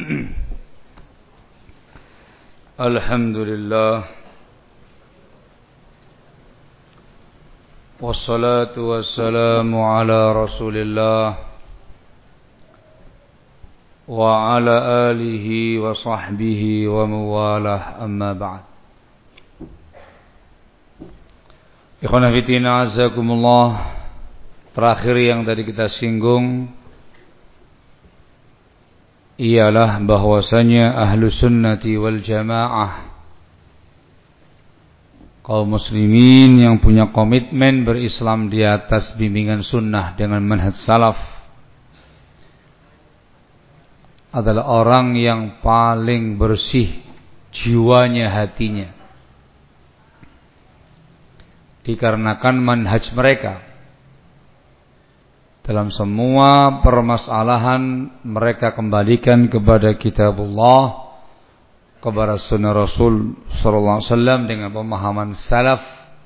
Alhamdulillah. Wassalatu wassalamu ala Rasulillah wa ala alihi wa sahbihi wa mawalah, amma ba'd. Ikhwan fillah, azakumullah. Terakhir yang tadi kita singgung ialah bahwasanya ahlu sunnati wal jamaah, kaum muslimin yang punya komitmen berislam di atas bimbingan sunnah dengan manhaj salaf, adalah orang yang paling bersih jiwanya, hatinya, dikarenakan manhaj mereka dalam semua permasalahan mereka kembalikan kepada kitabullah, kepada sunnah Rasul sallallahu alaihi wasallam dengan pemahaman salaf,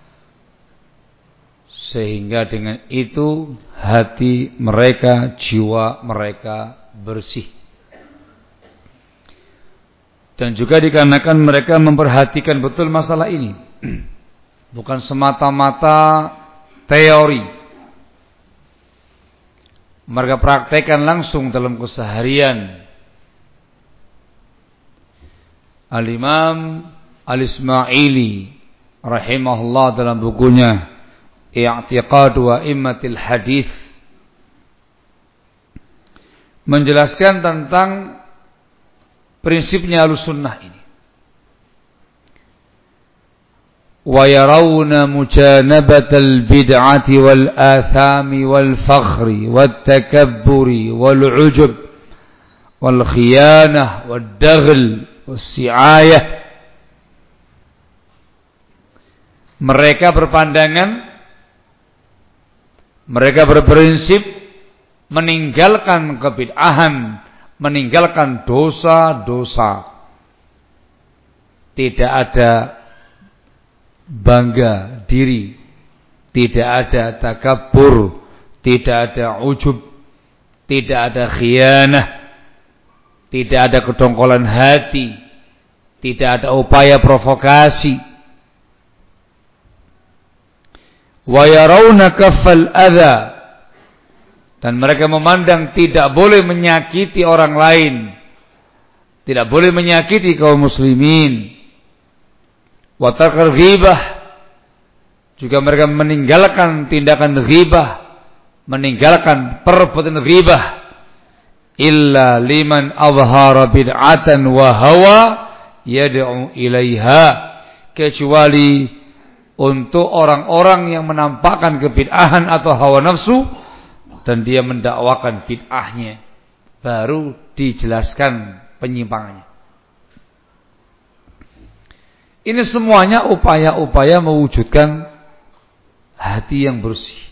sehingga dengan itu hati mereka, jiwa mereka bersih. Dan juga dikarenakan mereka memperhatikan betul masalah ini, bukan semata-mata teori, mereka praktekkan langsung dalam keseharian. Al-Imam Al-Ismaili rahimahullah dalam bukunya I'tiqadu A'immatil Hadits menjelaskan tentang prinsipnya Ahlussunnah ini. Wa yarawna mujanabatal bid'ati wal athami wal fakhri wat takabburi wal ujub wal khiyanah wad daghl was si'ayah. Mereka berpandangan, mereka berprinsip meninggalkan kebid'ahan, meninggalkan dosa-dosa. Tidak ada bangga diri, tidak ada takabur, tidak ada ujub, tidak ada khianah, tidak ada kedongkolan hati, tidak ada upaya provokasi. Wa yarawna kaffal adza, dan mereka memandang tidak boleh menyakiti orang lain, tidak boleh menyakiti kaum muslimin. Wa tarkal ghibah, juga mereka meninggalkan tindakan ghibah, meninggalkan perbuatan ghibah, illa liman azhara bid'atan wa hawa yad'u ilaiha, kecuali untuk orang-orang yang menampakkan kebid'ahan atau hawa nafsu dan dia mendakwakan bid'ahnya, baru dijelaskan penyimpangannya. Ini semuanya upaya-upaya mewujudkan hati yang bersih,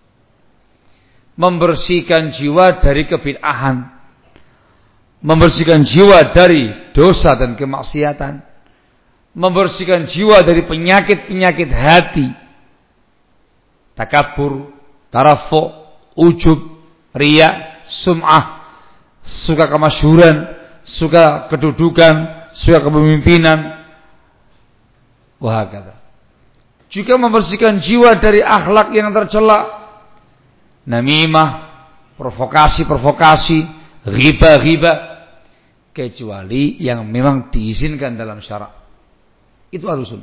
membersihkan jiwa dari kebid'ahan, membersihkan jiwa dari dosa dan kemaksiatan, membersihkan jiwa dari penyakit-penyakit hati, takabur, tarafu', ujub, riya, sum'ah, suka kemasyhuran, suka kedudukan, suka kepemimpinan, wahakata. Juga membersihkan jiwa dari akhlak yang tercela, namimah, provokasi-provokasi, ghibah-ghibah, kecuali yang memang diizinkan dalam syarak. Itu Ahlussunnah.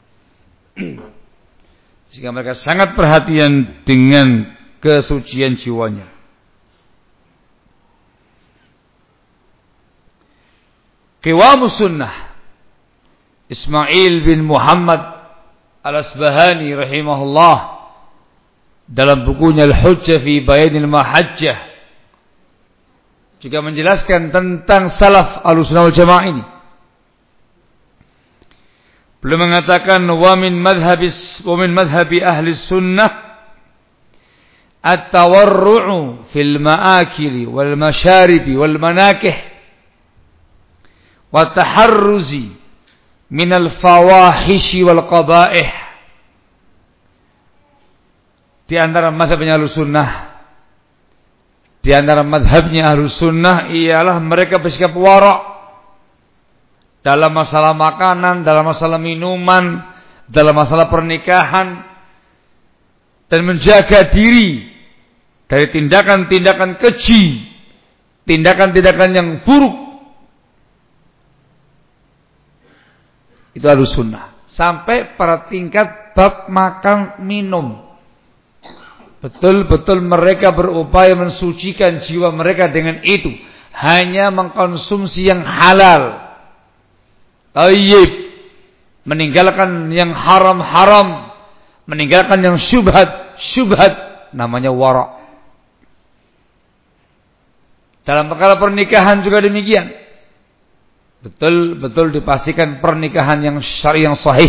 Sehingga mereka sangat perhatian dengan kesucian jiwanya. Qiwamus Sunnah Ismail bin Muhammad Al-Asbahani rahimahullah dalam bukunya Al-Hujjah fi Bayanil Mahajjah juga menjelaskan tentang salaf Ahlussunnah wal Jamaah ini. Beliau mengatakan wa min madhhabi ahli sunnah at-tawarru'u fil ma'akili wal masyaribi wal manakih wa taharruzi minal fawahishi wal qaba'ih. Di antara mazhabnya Ahlussunnah Di antara madhabnya Ahlus Sunnah ialah mereka bersikap wara' dalam masalah makanan, dalam masalah minuman, dalam masalah pernikahan, dan menjaga diri dari tindakan-tindakan keji, tindakan-tindakan yang buruk. Itu Ahlus Sunnah. Sampai pada tingkat bab makan minum. Betul-betul mereka berupaya mensucikan jiwa mereka dengan itu. Hanya mengkonsumsi yang halal, thayyib, meninggalkan yang haram-haram, meninggalkan yang syubhat, namanya wara'. Dalam perkara pernikahan juga demikian. Betul-betul dipastikan pernikahan yang syar'i yang sahih.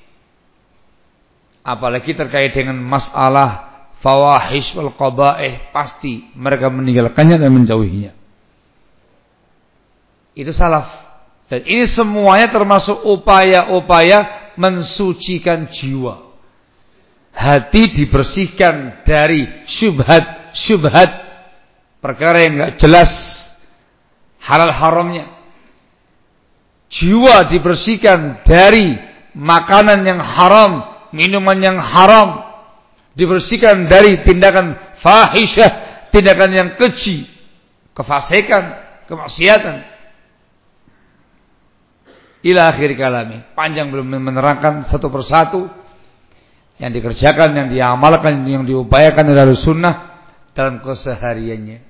Apalagi terkait dengan masalah fawahish wal qaba'ih, pasti mereka meninggalkannya dan menjauhinya. Itu salaf. Dan ini semuanya termasuk upaya-upaya mensucikan jiwa. Hati dibersihkan dari syubhat, perkara yang enggak jelas halal haramnya. Jiwa dibersihkan dari makanan yang haram, minuman yang haram, dibersihkan dari tindakan fahisyah, tindakan yang keji, kefasikan, kemaksiatan. Ila akhir kalami. Panjang belum menerangkan satu persatu yang dikerjakan, yang diamalkan, yang diupayakan oleh sunnah dalam kesehariannya.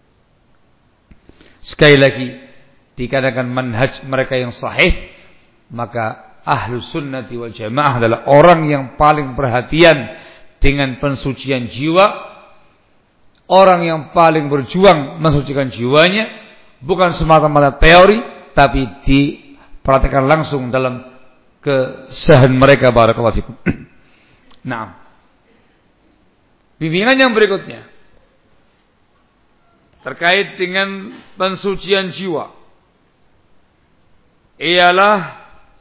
Sekali lagi, dikarenakan manhaj mereka yang sahih, maka Ahlus Sunnati wal Jamaah adalah orang yang paling perhatian dengan pensucian jiwa, orang yang paling berjuang mensucikan jiwanya, bukan semata-mata teori, tapi diperhatikan langsung dalam keseharian mereka. Barakallahu fikum. Nah, bimbingan yang berikutnya terkait dengan pensucian jiwa ialah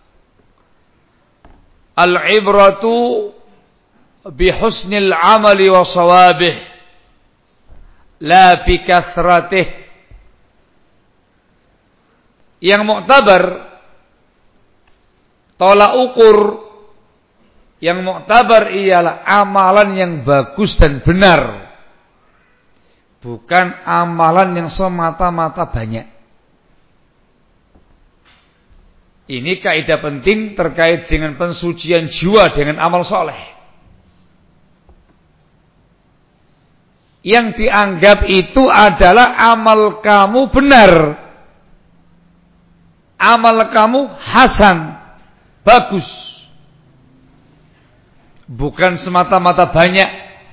al-ibratu bihusnil amali wa sawabih la bikathratih. Yang muktabar, tolak ukur yang muktabar ialah amalan yang bagus dan benar, bukan amalan yang semata-mata banyak. Ini kaidah penting terkait dengan pensucian jiwa dengan amal soleh. Yang dianggap itu adalah amal kamu benar, amal kamu hasan, bagus, bukan semata-mata banyak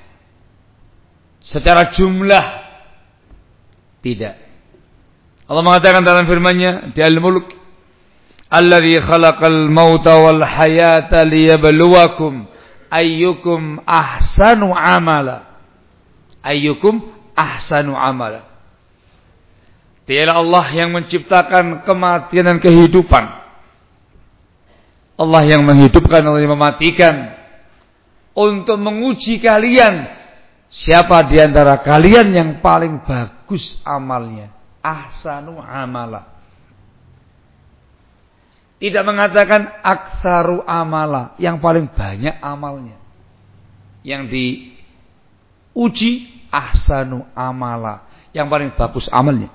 secara jumlah. Tidak. Allah mengatakan dalam firman-Nya di Al-Mulk, alladzi khalaqal mauta wal hayata liyabluwakum ayyukum ahsanu amala. Ayyukum ahsanu amala. Dialah Allah yang menciptakan kematian dan kehidupan. Allah yang menghidupkan, Allah yang mematikan, untuk menguji kalian, siapa di antara kalian yang paling bagus amalnya. Ahsanu amala. Tidak mengatakan aktsaru amala, yang paling banyak amalnya. Yang diuji ahsanu amala, yang paling bagus amalnya.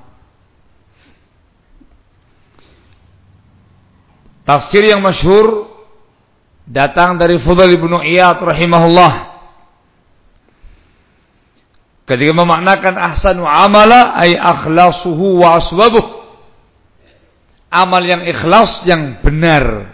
Tafsir yang masyhur datang dari Fudail bin Iyad rahimahullah. Ketika memaknakan ahsanu amala ay akhlasuhu wa aswabuh. Amal yang ikhlas, yang benar.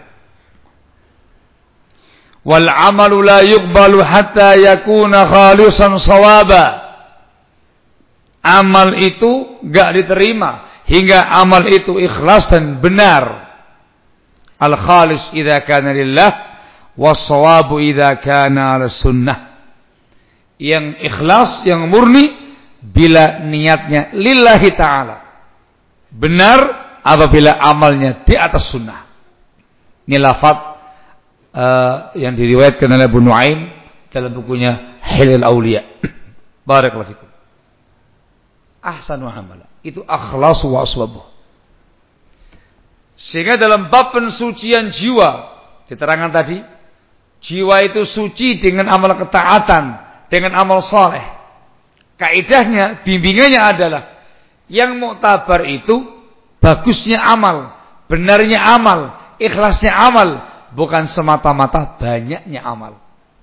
Wal amalu la yuqbalu hatta yakuna khalisan shawaba. Amal itu enggak diterima hingga amal itu ikhlas dan benar. Al khalis idza kana lillah was shawabu idza kana ala sunnah. Yang ikhlas, yang murni bila niatnya lillahi ta'ala. Benar apabila amalnya di atas sunnah. Ini lafaz yang diriwayatkan oleh Abu Nuaim dalam bukunya Hilal Auliya. Barakallahu fikum. ahsanu amala. Itu akhlasu wa aswabuh. Sehingga dalam bab pensucian jiwa, diterangkan tadi, jiwa itu suci dengan amal ketaatan, dengan amal soleh. Kaidahnya, bimbingannya adalah yang muktabar itu bagusnya amal, benarnya amal, ikhlasnya amal, bukan semata-mata banyaknya amal.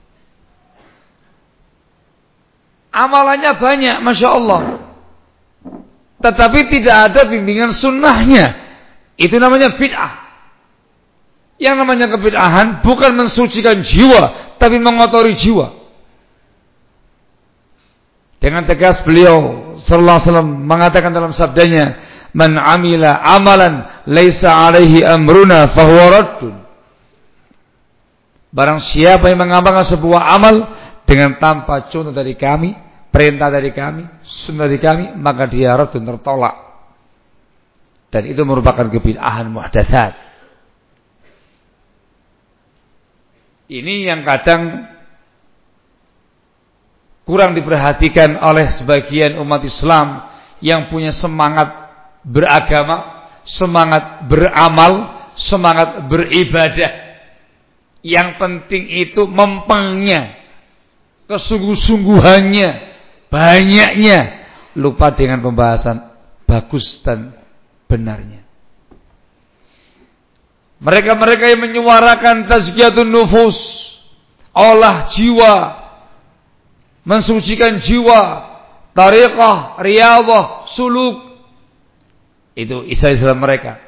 Amalannya banyak, Masya Allah, tetapi tidak ada bimbingan sunnahnya. Itu namanya bid'ah. Yang namanya kebid'ahan bukan mensucikan jiwa, tapi mengotori jiwa. Dengan tegas beliau sallallahu alaihi wasallam mengatakan dalam sabdanya, "Man 'amila 'amalan laisa 'alaihi amruna fahuwa raddun." Barang siapa yang mengamalkan sebuah amal dengan tanpa contoh dari kami, perintah dari kami, sunnah dari kami, maka dia raddun, tertolak. Dan itu merupakan kebid'ahan muhdatsat. Ini yang kadang kurang diperhatikan oleh sebagian umat Islam yang punya semangat beragama, semangat beramal, semangat beribadah. Yang penting itu mempengnya, kesungguh-sungguhannya, banyaknya, lupa dengan pembahasan bagus dan benarnya. Mereka-mereka yang menyuarakan tazkiyatun nufus, olah jiwa, mensucikan jiwa, tariqah, riyadhah, suluk, itu istilah mereka.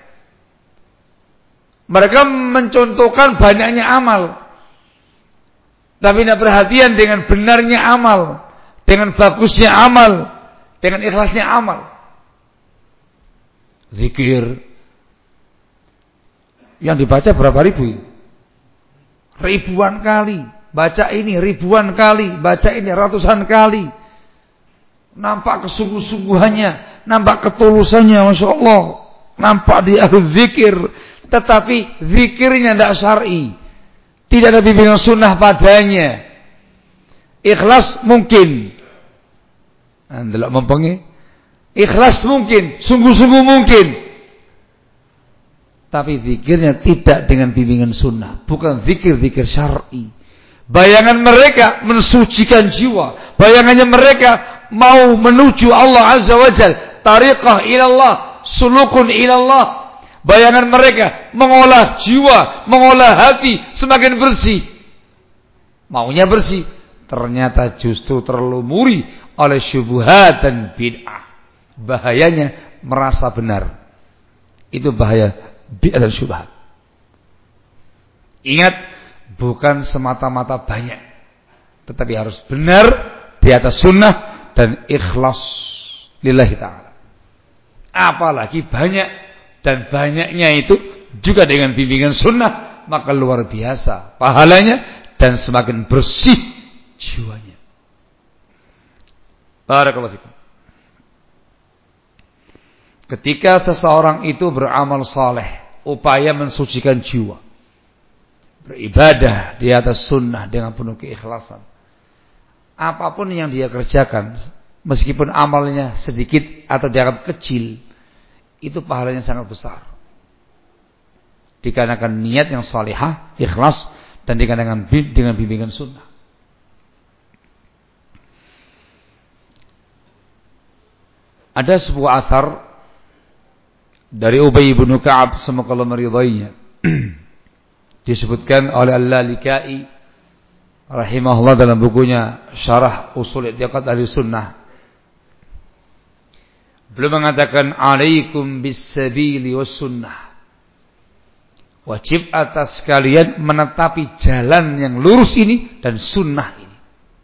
Mereka mencontohkan banyaknya amal, tapi tidak perhatian dengan benarnya amal, dengan bagusnya amal, dengan ikhlasnya amal. Zikir yang dibaca berapa ribu? Ribuan kali. Baca ini ribuan kali, baca ini ratusan kali. Nampak kesungguh-sungguhannya, nampak ketulusannya, Masya Allah. Nampak di ahlul zikir. Tetapi zikirnya tidak syar'i, tidak ada bimbingan sunnah padanya. Ikhlas mungkin, anda mempengi. Ikhlas mungkin, sungguh-sungguh mungkin, tapi zikirnya tidak dengan bimbingan sunnah, bukan zikir-zikir syar'i. Bayangan mereka mensucikan jiwa, bayangannya mereka mau menuju Allah Azza wa Jalla, tariqah ilallah, sulukun ilallah. Bayangan mereka mengolah jiwa, mengolah hati semakin bersih. Maunya bersih, ternyata justru terlumuri oleh syubhat dan bid'ah. Bahayanya merasa benar. Itu bahaya bid'ah dan syubhat. Ingat, bukan semata-mata banyak, tetapi harus benar di atas sunnah dan ikhlas lillahi ta'ala. Apalagi banyak, dan banyaknya itu juga dengan bimbingan sunnah, maka luar biasa pahalanya dan semakin bersih jiwanya. Barakallahu fikum. Ketika seseorang itu beramal saleh, upaya mensucikan jiwa, beribadah di atas sunnah dengan penuh keikhlasan, apapun yang dia kerjakan, meskipun amalnya sedikit atau dianggap kecil, itu pahalanya sangat besar. Dikarenakan niat yang salihah, ikhlas, dan dikarenakan dengan bimbingan sunnah. Ada sebuah athar dari Ubay bin Ka'ab, semoga Allah meridainya, disebutkan oleh Al-Lalikai rahimahullah dalam bukunya Syarah Ushul I'tiqad Ahlussunnah. Beliau mengatakan, alaikum bis-sabili was-sunnah. Wajib atas kalian menetapi jalan yang lurus ini dan sunnah ini.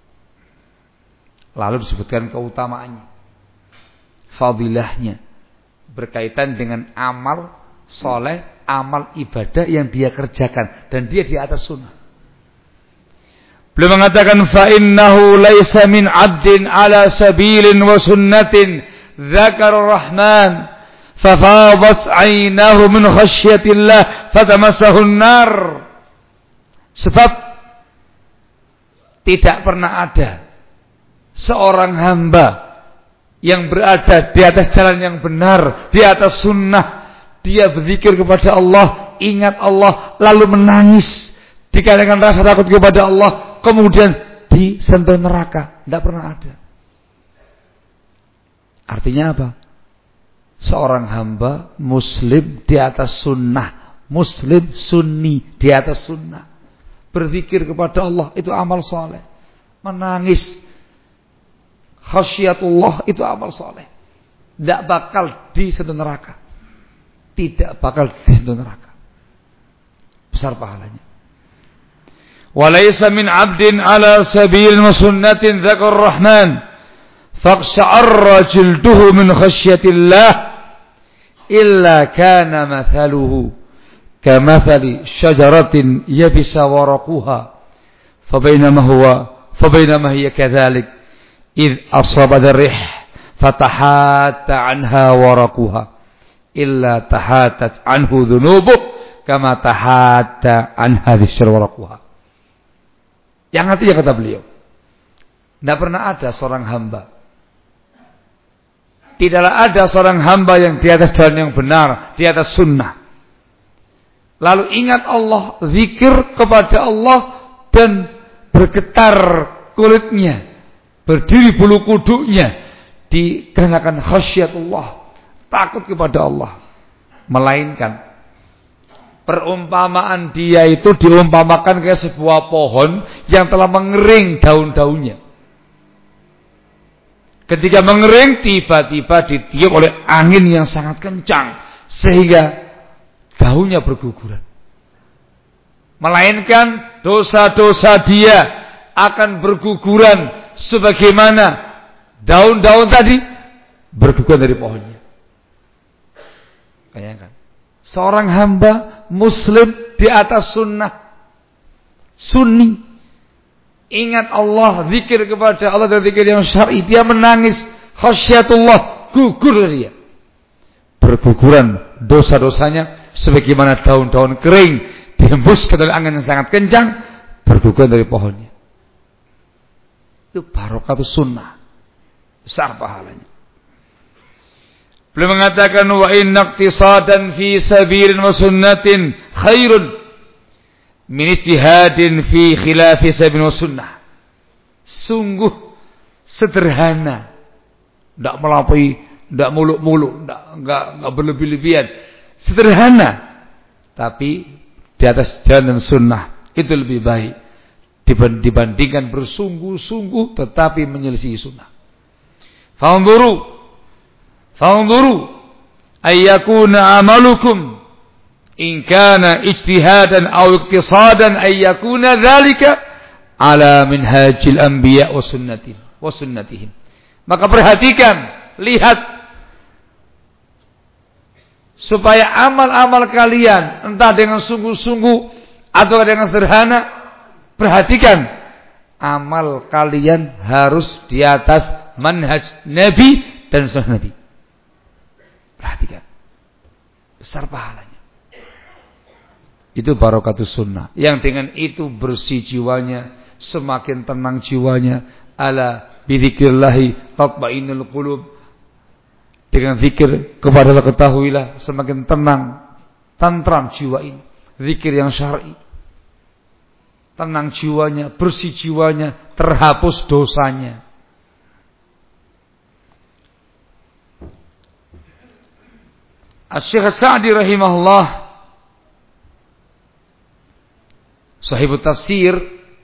Lalu disebutkan keutamaannya, fadilahnya, berkaitan dengan amal soleh, amal ibadah yang dia kerjakan, dan dia di atas sunnah. Beliau mengatakan, fa innahu laisa min 'abdin ala sabilin wa sunnatin dzakar ar-rahman fafadat 'ainahu min khasyatillah fatamassahu an-nar. Sebab tidak pernah ada seorang hamba yang berada di atas jalan yang benar, di atas sunnah, dia berzikir kepada Allah, ingat Allah, lalu menangis dikarenakan rasa takut kepada Allah, kemudian disentuh neraka. Tidak pernah ada. Artinya apa? Seorang hamba muslim di atas sunnah, muslim sunni di atas sunnah, berzikir kepada Allah, itu amal soleh. Menangis khasyatullah, itu amal soleh. Tidak bakal disentuh neraka. Tidak bakal disentuh neraka. Besar pahalanya. Walaysa min abdin ala sabil wa sunnatin dzakar rahman faqsha'arra jilduhu min khasyatillah illa kana mathaluhu kamathali syajaratin yabisa waraquha fabainama hiya kadzalik id asaba ar-rih fatahatta anha waraquha illa tahatat anhu dhunubuh kama tahatta an hadhihi waraquha. Yang artinya kata beliau, tidak pernah ada seorang hamba, tidaklah ada seorang hamba yang di atas jalan yang benar, di atas sunnah, lalu ingat Allah, zikir kepada Allah, dan bergetar kulitnya, berdiri bulu kuduknya, dikarenakan khasyatullah, takut kepada Allah. Melainkan perumpamaan dia itu diumpamakan kayak sebuah pohon yang telah mengering daun-daunnya. Ketika mengering, tiba-tiba ditiup oleh angin yang sangat kencang sehingga daunnya berguguran. Melainkan dosa-dosa dia akan berguguran sebagaimana daun-daun tadi berguguran dari pohonnya. Bayangkan, seorang hamba muslim di atas sunnah, sunni, ingat Allah, zikir kepada Allah dan zikir yang syar'i, dia menangis khasyatullah, gugur dia, berguguran dosa-dosanya sebagaimana daun-daun kering dihembuskan oleh angin yang sangat kencang, berguguran dari pohonnya. Itu barokah sunnah, besar pahalanya. Beliau mengatakan wa inna iqtisadan fi sabilin wa sunnatin khairun min ijtihadin fi khilafi sabil wa sunnah. Sungguh sederhana, tidak melampaui, tidak muluk-muluk, enggak berlebih-lebihan. Sederhana, tapi di atas jalan sunnah itu lebih baik dibandingkan bersungguh-sungguh tetapi menyelisihi sunnah. Fanzuru ayyakuna amalukum in kana ijtihadan aw iqtisadan ayyakuna dzalika ala minhajil anbiya wa sunnatihim. Maka perhatikan, lihat supaya amal-amal kalian entah dengan sungguh-sungguh atau dengan sederhana, perhatikan amal kalian harus di atas manhaj Nabi dan sunnah Nabi. Perhatikan, besar pahalanya. Itu barakatus sunnah. Yang dengan itu bersih jiwanya, semakin tenang jiwanya. Ala bidzikrillahi tatma'innul qulub. Dengan zikir kepada Allah ketahuilah semakin tenang, tentram jiwa ini. Zikir yang syar'i. Tenang jiwanya, bersih jiwanya, terhapus dosanya. Asy-Syaikh Sa'di rahimahullah, sahibut tafsir,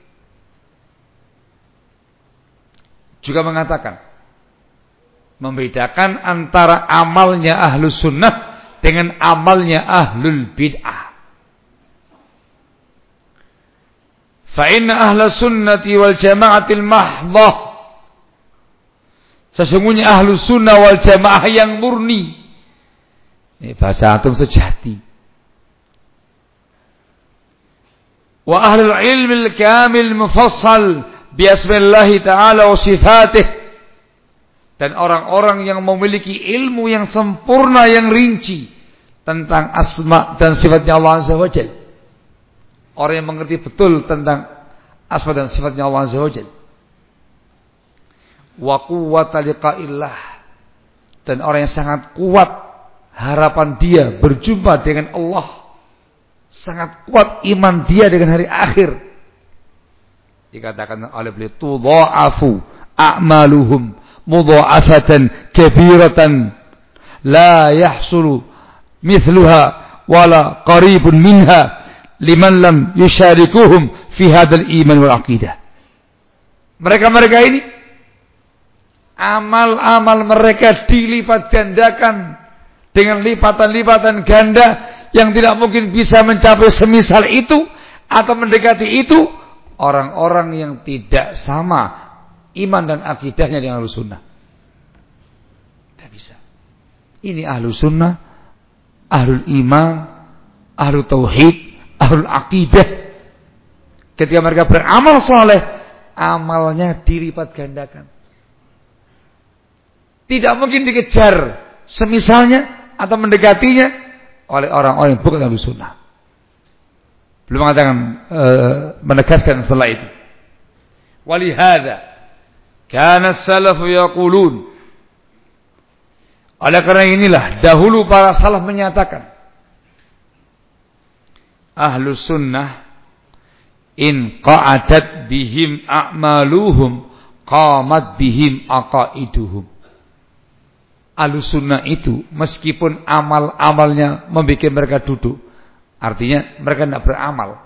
juga mengatakan, membedakan antara amalnya ahlus sunnah dengan amalnya ahlul bid'ah. Fa inna ahlus sunnati wal jama'atil mahdhah, sesungguhnya ahlus sunnah wal jamaah yang murni. Ini bahasa antum sejati. Wa ahlul ilmil kamil mufassal bi asma'illahi ta'ala wa sifatih, dan orang-orang yang memiliki ilmu yang sempurna, yang rinci tentang asma dan sifatnya Allah Azza wa Jalla. Orang yang mengerti betul tentang asma dan sifatnya Allah Azza wa Jalla. Wa quwwata liqa'illah, dan orang yang sangat kuat harapan dia berjumpa dengan Allah, sangat kuat iman dia dengan hari akhir. Dikatakan oleh beliau, tudha'afu a'maluhum mudha'afatan kabiratan la yahsulu mithluha wala qaribun minha liman lam yusyarikuhum fi hadzal iman wal aqidah. Mereka-mereka ini amal-amal mereka dilipat gandakan dengan lipatan-lipatan ganda yang tidak mungkin bisa mencapai semisal itu atau mendekati itu orang-orang yang tidak sama iman dan akidahnya dengan Ahlus Sunnah. Tidak bisa. Ini Ahlus Sunnah, Ahlul Iman, Ahlul Tauhid, Ahlul Aqidah. Ketika mereka beramal soleh, amalnya dilipat gandakan. Tidak mungkin dikejar semisalnya atau mendekatinya oleh orang-orang yang bukan Ahlus Sunnah. Belum mengatakan menegaskan setelah itu. Walihada kana as-salafu yaqulun. Oleh karena inilah dahulu para salaf menyatakan, Ahlus Sunnah in qa'adat bihim a'maluhum qamat bihim aqaiduhum. Ahlus Sunnah itu meskipun amal-amalnya membuat mereka duduk, artinya mereka tidak beramal,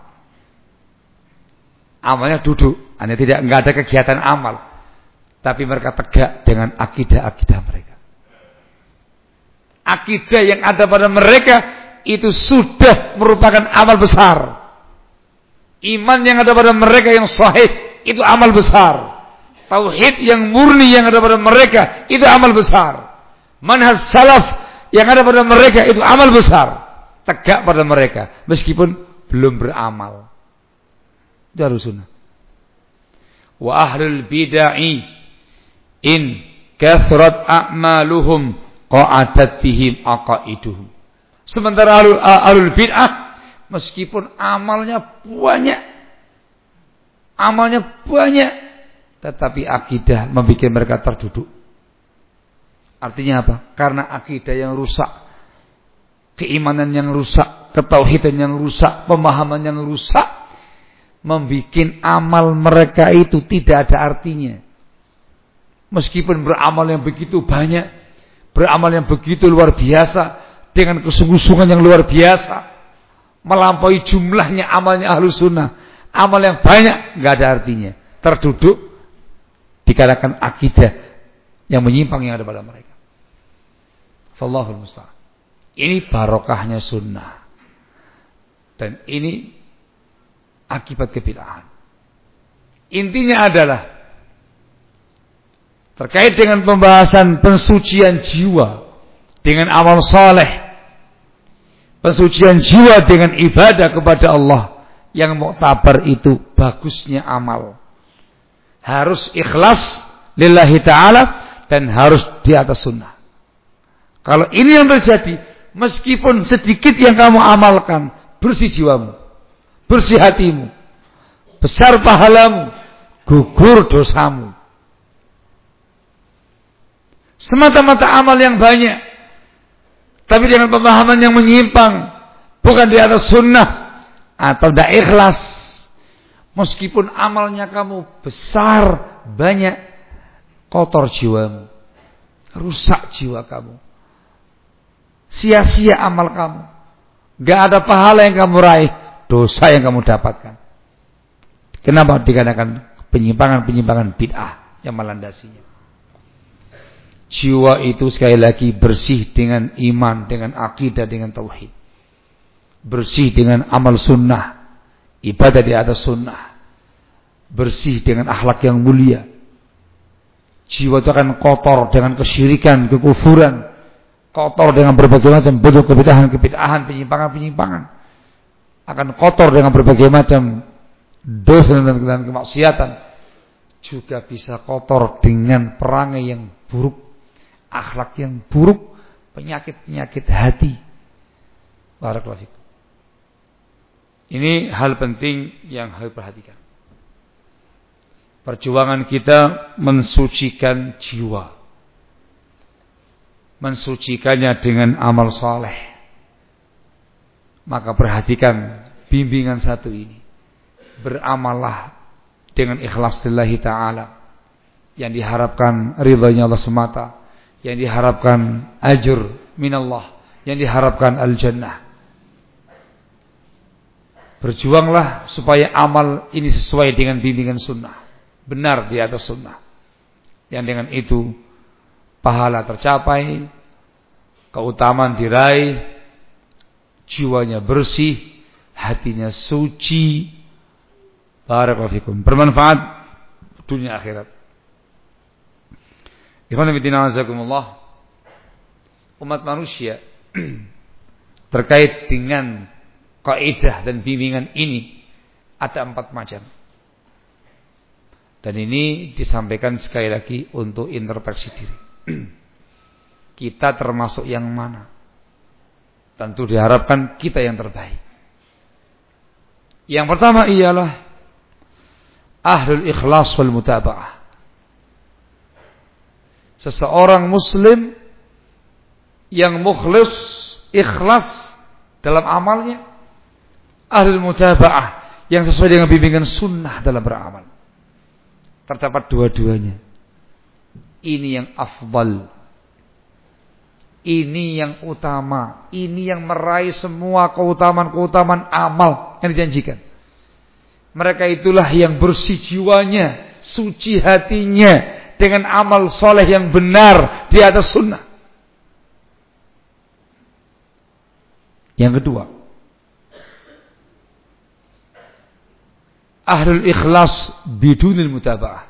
amalnya duduk, hanya enggak ada kegiatan amal, tapi mereka tegak dengan akidah-akidah mereka. Akidah yang ada pada mereka itu sudah merupakan amal besar. Iman yang ada pada mereka yang sahih itu amal besar. Tauhid yang murni yang ada pada mereka itu amal besar. Manhaj salaf yang ada pada mereka itu amal besar. Tegak pada mereka meskipun belum beramal. Itu Ahlus Sunnah. Wa ahlul bid'ah in kathrat a'maluhum qa'adat bihim aqaiduhum. Sementara ahlul bid'ah meskipun amalnya banyak, tetapi akidah membuat mereka terduduk. Artinya apa? Karena akidah yang rusak, keimanan yang rusak, ketauhidan yang rusak, pemahaman yang rusak, membuat amal mereka itu tidak ada artinya. Meskipun beramal yang begitu banyak, beramal yang begitu luar biasa, dengan kesungguh-sungguhan yang luar biasa, melampaui jumlahnya amalnya Ahlus Sunnah, amal yang banyak nggak ada artinya, terduduk dikatakan akidah yang menyimpang yang ada pada mereka. Wallahul musta'an. Ini barokahnya sunnah, dan ini akibat kebid'ahan. Intinya adalah terkait dengan pembahasan pensucian jiwa dengan amal saleh, pensucian jiwa dengan ibadah kepada Allah. Yang muktabar itu bagusnya amal, harus ikhlas lillahi ta'ala dan harus di atas sunnah. Kalau ini yang terjadi, meskipun sedikit yang kamu amalkan, bersih jiwamu, bersih hatimu, besar pahalamu, gugur dosamu. Semata-mata amal yang banyak, tapi dengan pemahaman yang menyimpang, bukan di atas sunnah, atau tidak ikhlas, meskipun amalnya kamu besar, banyak, kotor jiwamu, rusak jiwa kamu, sia-sia amal kamu, gak ada pahala yang kamu raih, dosa yang kamu dapatkan. Kenapa? Dikarenakan penyimpangan-penyimpangan bid'ah yang melandasinya. Jiwa itu sekali lagi bersih dengan iman, dengan akidah, dengan tauhid, bersih dengan amal sunnah, ibadah di atas sunnah, bersih dengan akhlak yang mulia. Jiwa itu akan kotor dengan kesyirikan, kekufuran, kotor dengan berbagai macam bentuk kebid'ahan, penyimpangan-penyimpangan, akan kotor dengan berbagai macam dosa dan kemaksiatan, juga bisa kotor dengan perangai yang buruk, akhlak yang buruk, penyakit-penyakit hati. Barakallahu fikum. Ini hal penting yang harus perhatikan. Perjuangan kita mensucikan jiwa. mensucikannya dengan amal saleh. Maka perhatikan bimbingan satu ini. Beramallah dengan ikhlas lillahi ta'ala. Yang diharapkan ridhanya Allah semata. Yang diharapkan ajr minallah. Yang diharapkan al-jannah. Berjuanglah supaya amal ini sesuai dengan bimbingan sunnah. Benar di atas sunnah. Yang dengan itu pahala tercapai, keutamaan diraih, jiwanya bersih, hatinya suci. Barakallahu fikum. Bermanfaat dunia akhirat. Ikhwan fillah azakumullah. Umat manusia terkait dengan kaidah dan bimbingan ini ada 4 macam. Dan ini disampaikan sekali lagi untuk introspeksi diri. Kita termasuk yang mana? Tentu diharapkan kita yang terbaik. Yang pertama ialah ahlul ikhlas wal mutaba'ah. Seseorang muslim yang mukhlis, ikhlas dalam amalnya, ahlul mutaba'ah yang sesuai dengan bimbingan sunnah dalam beramal. Terdapat dua-duanya. Ini yang afdal. Ini yang utama. Ini yang meraih semua keutamaan-keutamaan amal yang dijanjikan. Mereka itulah yang bersih jiwanya, suci hatinya dengan amal soleh yang benar di atas sunnah. Yang kedua, ahlul ikhlas bidunil mutaba'ah.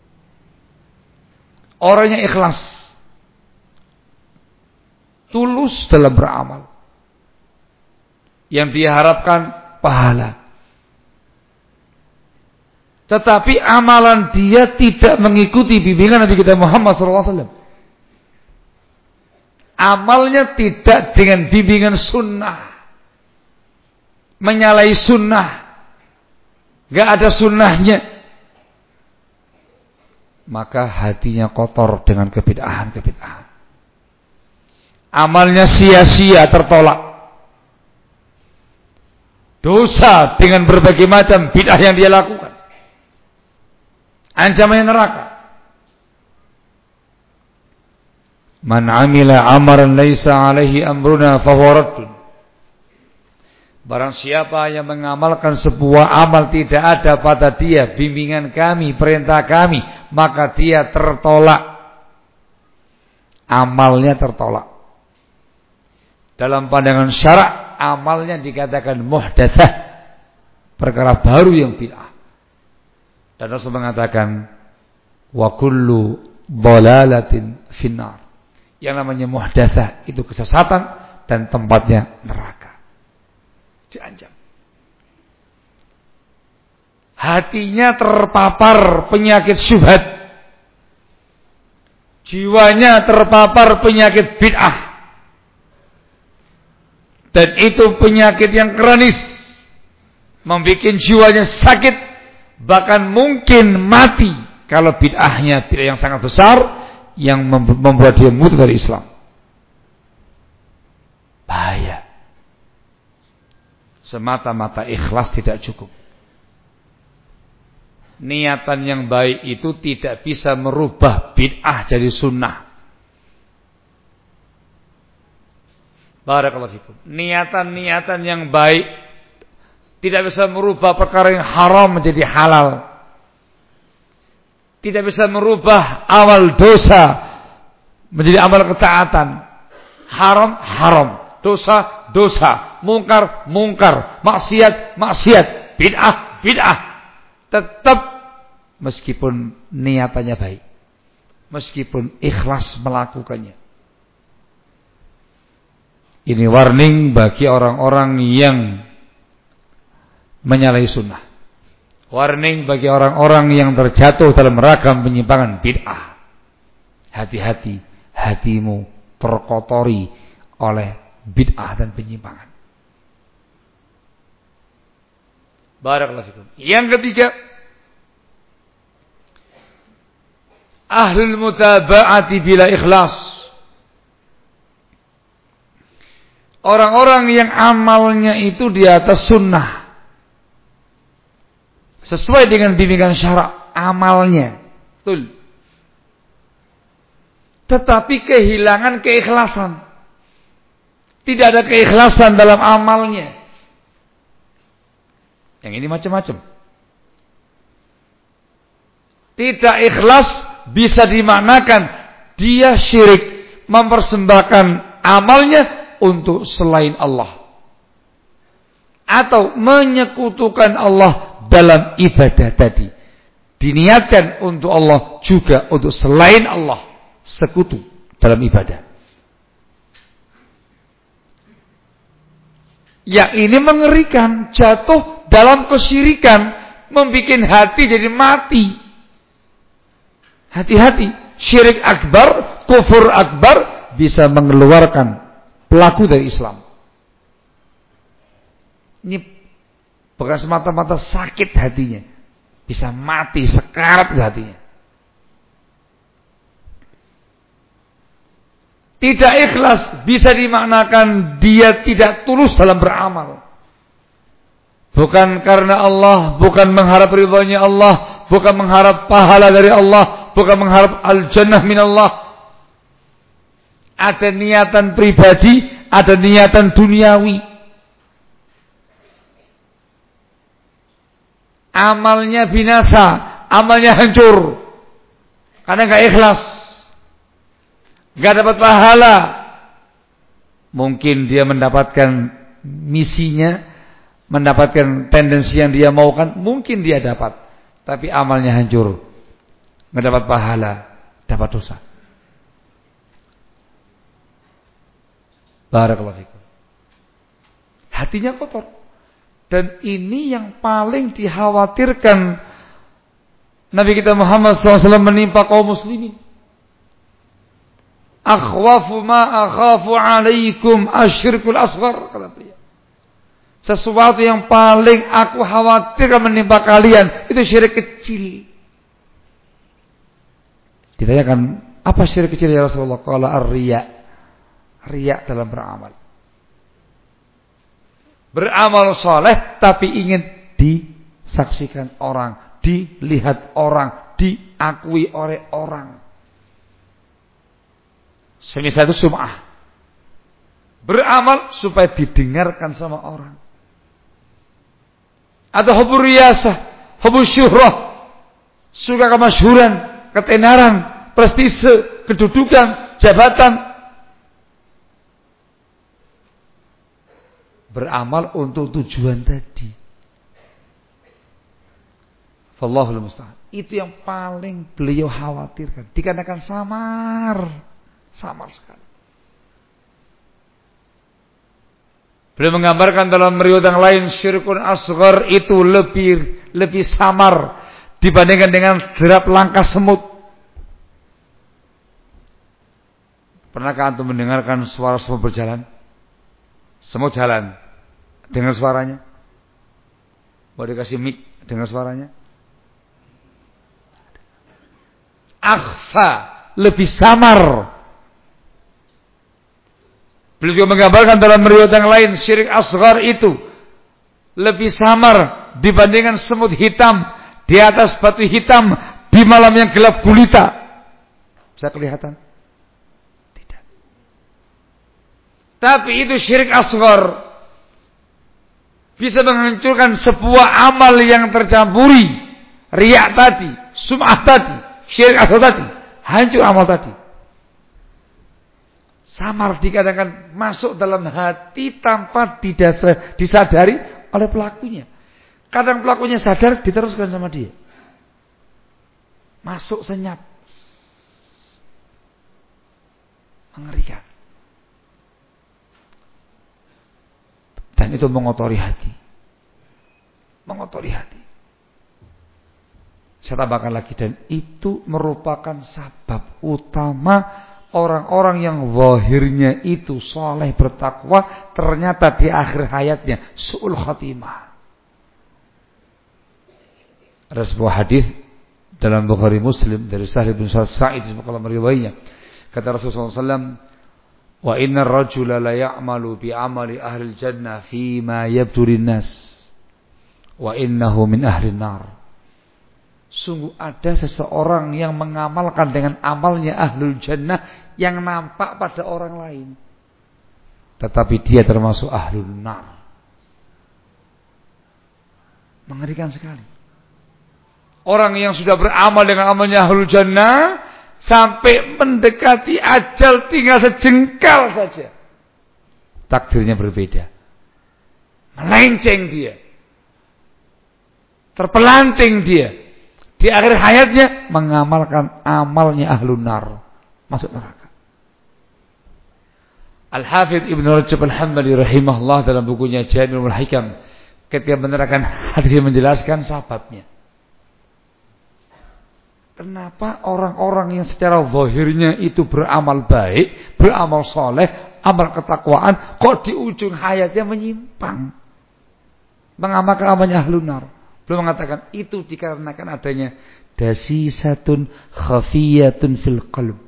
Orangnya ikhlas, tulus dalam beramal, yang dia harapkan pahala. Tetapi amalan dia tidak mengikuti bimbingan Nabi kita Muhammad SAW. Amalnya tidak dengan bimbingan sunnah, menyalahi sunnah, gak ada sunnahnya, maka hatinya kotor dengan kebid'ahan-kebid'ahan. Amalnya sia-sia, tertolak. Dosa dengan berbagai macam bid'ah yang dia lakukan. Ancamannya neraka. Man amila amaran laisa alaihi amruna fahuwa raddun. Barang siapa yang mengamalkan sebuah amal tidak ada pada dia bimbingan kami, perintah kami, maka dia tertolak. Amalnya tertolak. Dalam pandangan syarak, amalnya dikatakan muhdatsah, perkara baru yang bid'ah. Dan Rasul mengatakan wa kullu dhalalatin finnar. Yang namanya muhdatsah itu kesesatan dan tempatnya neraka. Diancam. Hatinya terpapar penyakit syubhat. Jiwanya terpapar penyakit bid'ah. Dan itu penyakit yang kronis, membuat jiwanya sakit, bahkan mungkin mati kalau bid'ahnya bid'ah yang sangat besar yang membuat dia murtad dari Islam. Bahaya. Semata-mata ikhlas tidak cukup. Niatan yang baik itu tidak bisa merubah bid'ah jadi sunnah. Barakallahu fikum. Niatan-niatan yang baik tidak bisa merubah perkara yang haram menjadi halal. Tidak bisa merubah amal dosa menjadi amal ketaatan. Haram, haram. Dosa, dosa. Mungkar, mungkar. Maksiat, maksiat. Bid'ah, bid'ah. Tetap meskipun niatannya baik. Meskipun ikhlas melakukannya. Ini warning bagi orang-orang yang menyalahi sunnah. Warning bagi orang-orang yang terjatuh dalam ragam penyimpangan bid'ah. Hati-hati, hatimu terkotori oleh bid'ah dan penyimpangan. Barakallahu fikum. Yang ketiga, ahlul mutaba'ati bila ikhlas. Orang-orang yang amalnya itu di atas sunnah, sesuai dengan bimbingan syara amalnya, betul. Tetapi kehilangan keikhlasan. Tidak ada keikhlasan dalam amalnya. Yang ini macam-macam. Tidak ikhlas bisa dimaknakan dia syirik, mempersembahkan amalnya untuk selain Allah, atau menyekutukan Allah dalam ibadah tadi. Diniatkan untuk Allah juga untuk selain Allah, sekutu dalam ibadah. Yang ini mengerikan, jatuh dalam kesyirikan, membuat hati jadi mati. Hati-hati, syirik akbar, kufur akbar bisa mengeluarkan pelaku dari Islam. Ini bukan semata-mata sakit hatinya, bisa mati sekarat hatinya. Tidak ikhlas bisa dimaknakan dia tidak tulus dalam beramal. Bukan karena Allah, bukan mengharap ridhonya Allah, bukan mengharap pahala dari Allah, bukan mengharap al-jannah minallah. Ada niatan pribadi, ada niatan duniawi. Amalnya binasa, amalnya hancur. Karena enggak ikhlas. Enggak dapat pahala. Mungkin dia mendapatkan misinya, mendapatkan tendensi yang dia maukan, mungkin dia dapat. Tapi amalnya hancur. Enggak dapat pahala, dapat dosa. Barakallahu fikum. Hatinya kotor. Dan ini yang paling dikhawatirkan Nabi kita Muhammad SAW menimpa kaum muslimin. Akhwafu ma akhafu alaikum asyirkul asghar, kata beliau. Sesuatu yang paling aku khawatirkan menimpa kalian itu syirik kecil. Ditanyakan, apa syirik kecil ya Rasulullah? Qala ar-riya. Riya dalam beramal. Beramal soleh tapi ingin disaksikan orang, dilihat orang, diakui oleh orang. Semisal itu sum'ah. Beramal supaya didengarkan sama orang. Atau hubur riyasah, hubur syuhrah, suka kemasyhuran, ketenaran, prestise, kedudukan, jabatan. Beramal untuk tujuan tadi. Wallahul musta'an. Itu yang paling beliau khawatirkan. Dikarenakan samar sekali. Beliau menggambarkan dalam riwayat yang lain, syirkun asghar itu lebih samar dibandingkan dengan derap langkah semut. Pernahkah antum mendengarkan suara semut berjalan? Semut jalan, dengar suaranya. Mau dikasih mic, dengar suaranya. Akhfa, lebih samar. Beliau juga menggambarkan dalam riwayat yang lain, syirik asghar itu lebih samar dibandingkan semut hitam di atas batu hitam di malam yang gelap gulita. Bisa kelihatan? Tidak. Tapi itu syirik asghar. Bisa menghancurkan sebuah amal yang tercampuri riya tadi, sum'ah tadi, syirik asghar tadi, hancur amal tadi. Samar dikatakan masuk dalam hati tanpa disadari oleh pelakunya. Kadang pelakunya sadar, diteruskan sama dia. Masuk senyap. Mengerikan. Dan itu mengotori hati. Mengotori hati. Saya tambahkan lagi, dan itu merupakan sebab utama orang-orang yang zahirnya itu soleh bertakwa, ternyata di akhir hayatnya su'ul khatimah. Ada sebuah hadis dalam Bukhari Muslim dari Sahal bin Sa'id dalam riwayatnya, kata Rasulullah SAW, Wa innar rajula la ya'malu bi amali ahli jannah fi ma yabdu linnas wa innahu min ahli nar. Sungguh ada seseorang yang mengamalkan dengan amalnya ahlul jannah yang nampak pada orang lain, tetapi dia termasuk ahlul nar. Mengerikan sekali. Orang yang sudah beramal dengan amalnya ahlul jannah sampai mendekati ajal tinggal sejengkal saja, takdirnya berbeda. Melenceng dia, terpelanting dia. Di akhir hayatnya mengamalkan amalnya ahlun nar, masuk neraka. Al-Hafidz Ibnu Rajab Al-Hambali rahimahullah dalam bukunya Jami'ul Hikam ketika menerangkan hadis menjelaskan sababnya. Kenapa orang-orang yang secara zahirnya itu beramal baik, beramal soleh, amal ketakwaan, kok di ujung hayatnya menyimpang, mengamalkan amalnya ahlun nar? Belum mengatakan itu dikarenakan adanya dasisatun khafiyatun fil qalb,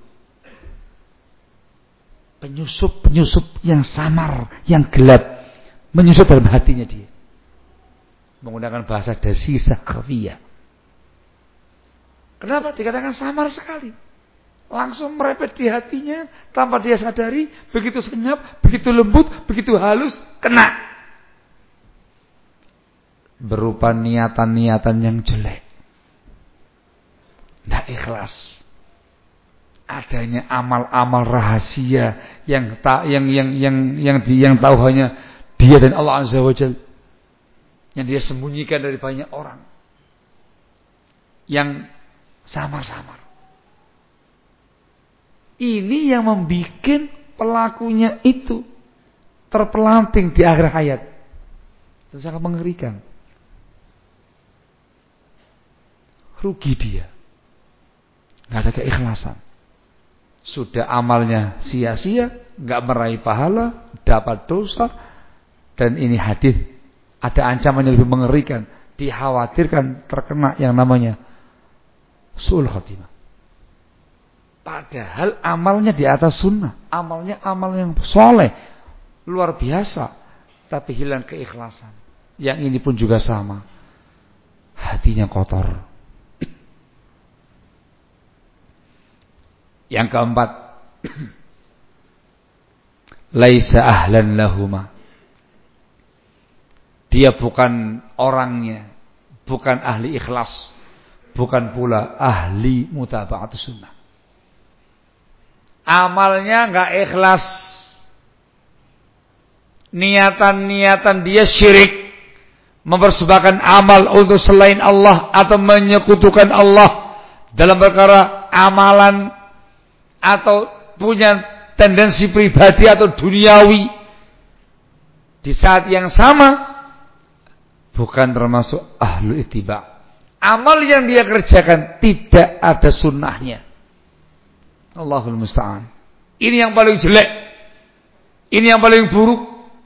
penyusup yang samar, yang gelap, menyusup dalam hatinya dia. Menggunakan bahasa dasisah khafiyah. Kenapa? Dikatakan samar sekali. Langsung merepet di hatinya tanpa dia sadari, begitu senyap, begitu lembut, begitu halus, kena. Berupa niatan-niatan yang jelek. Tidak ikhlas. Adanya amal-amal rahasia yang tahu hanya dia dan Allah Azza wa Jalla. Yang dia sembunyikan dari banyak orang. Yang samar-samar. Ini yang membuat pelakunya itu terpelanting di akhir hayat. Itu sangat mengerikan. Rugi dia. Nggak ada keikhlasan. Sudah amalnya sia-sia, nggak meraih pahala, dapat dosa. Dan ini hadis ada ancaman yang lebih mengerikan. Dikhawatirkan terkena yang namanya su'ul khatimah. Padahal amalnya di atas sunnah, amalnya amal yang soleh, luar biasa, tapi hilang keikhlasan. Yang ini pun juga sama, hatinya kotor. Yang keempat, laisa ahlan lahuma. Dia bukan orangnya, bukan ahli ikhlas, bukan pula ahli mutaba'atus sunnah. Amalnya enggak ikhlas. Niatan-niatan dia syirik, mempersembahkan amal untuk selain Allah atau menyekutukan Allah dalam perkara amalan, atau punya tendensi pribadi atau duniawi. Di saat yang sama bukan termasuk ahlul ittiba'. Amal yang dia kerjakan tidak ada sunnahnya. Allahul musta'an. Ini yang paling jelek. Ini yang paling buruk.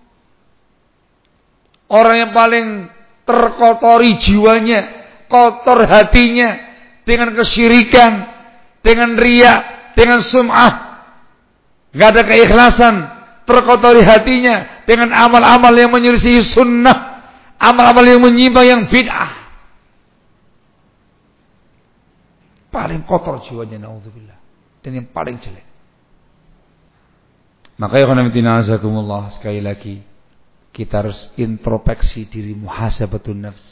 Orang yang paling terkotori jiwanya, kotor hatinya dengan kesyirikan, dengan riya, dengan sum'ah. Gak ada keikhlasan, terkotori hatinya dengan amal-amal yang menyelisih sunnah, amal-amal yang menyimpang, yang bid'ah. Paling kotor jiwanya, na'udzubillah. Dan yang paling jelek. Maka ya khonamitina azakumullah, sekali lagi kita harus introspeksi diri, muhasabatun nafs.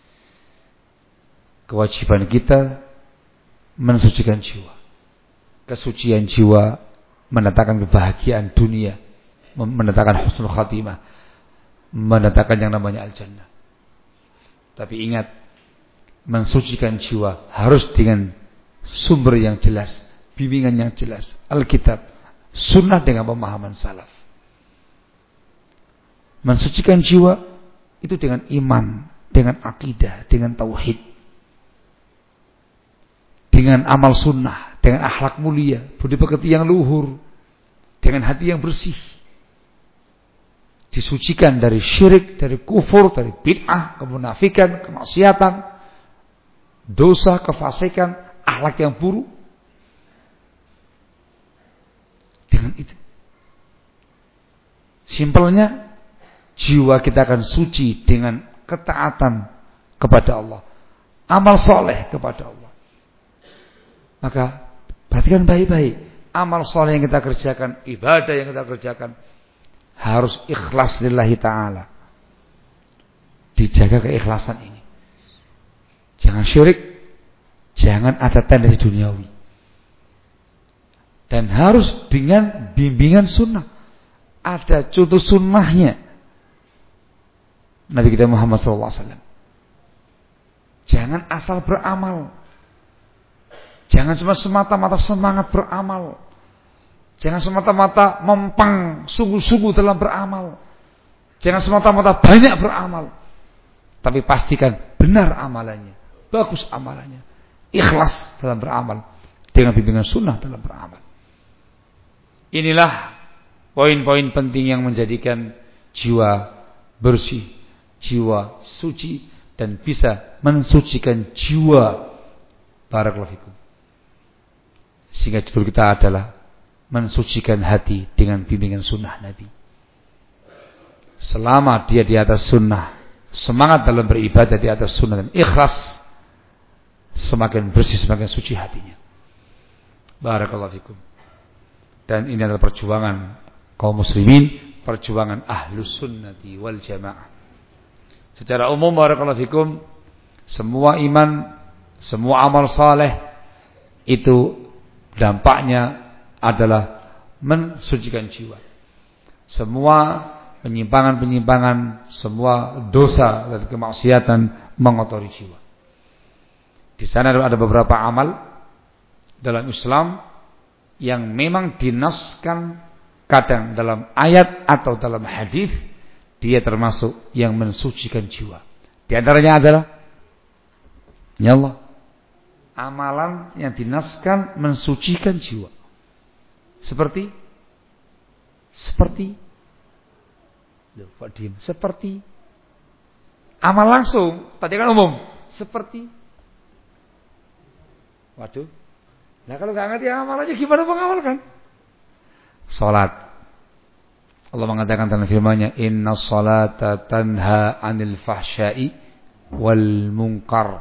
Kewajiban kita mensucikan jiwa. Kesucian jiwa mendatangkan kebahagiaan dunia, mendatangkan husnul khatimah, mendatangkan yang namanya al-jannah. Tapi ingat, mensucikan jiwa harus dengan sumber yang jelas, bimbingan yang jelas, Alkitab, sunnah dengan pemahaman salaf. Mensucikan jiwa itu dengan iman, dengan akidah, dengan tauhid, dengan amal sunnah, dengan akhlak mulia, budi pekerti yang luhur, dengan hati yang bersih, disucikan dari syirik, dari kufur, dari bid'ah, kemunafikan, kemaksiatan, dosa, kefasikan, akhlak yang buruk. Dengan itu Simpelnya, jiwa kita akan suci dengan ketaatan kepada Allah, amal soleh kepada Allah. Maka perhatikan baik-baik, amal soleh yang kita kerjakan, ibadah yang kita kerjakan harus ikhlas lillahi ta'ala. Dijaga keikhlasan ini. Jangan syirik, jangan ada tendensi duniawi. Dan harus dengan bimbingan sunnah. Ada contoh sunnahnya Nabi kita Muhammad SAW. Jangan asal beramal. Jangan cuma semata-mata semangat beramal. Jangan semata-mata mempang sungguh-sungguh dalam beramal. Jangan semata-mata banyak beramal. Tapi pastikan benar amalannya, bagus amalannya, ikhlas dalam beramal, dengan bimbingan sunnah dalam beramal. Inilah poin-poin penting yang menjadikan jiwa bersih, jiwa suci, dan bisa mensucikan jiwa. Barakallahu fikum. Sehingga judul kita adalah mensucikan hati dengan bimbingan sunnah Nabi. Selama dia di atas sunnah, semangat dalam beribadah di atas sunnah dan ikhlas, semakin bersih, semakin suci hatinya. Barakallahu fikum. Dan ini adalah perjuangan kaum muslimin, perjuangan ahlus sunnati wal jamaah. Secara umum, barakallahu fikum, semua iman, semua amal saleh itu dampaknya adalah mensucikan jiwa. Semua penyimpangan-penyimpangan, semua dosa dan kemaksiatan mengotori jiwa. Di sana ada beberapa amal dalam Islam yang memang dinaskan kadang dalam ayat atau dalam hadis, dia termasuk yang mensucikan jiwa. Di antaranya adalah, ya Allah, amalan yang dinaskan mensucikan jiwa. Seperti amal langsung, tadi kan umum. Seperti, waduh, nah kalau nggak ngerti amalannya gimana mengamalkan? Salat. Allah mengatakan dalam firman-Nya, "Inna salata tanha 'anil fahsya'i wal munkar."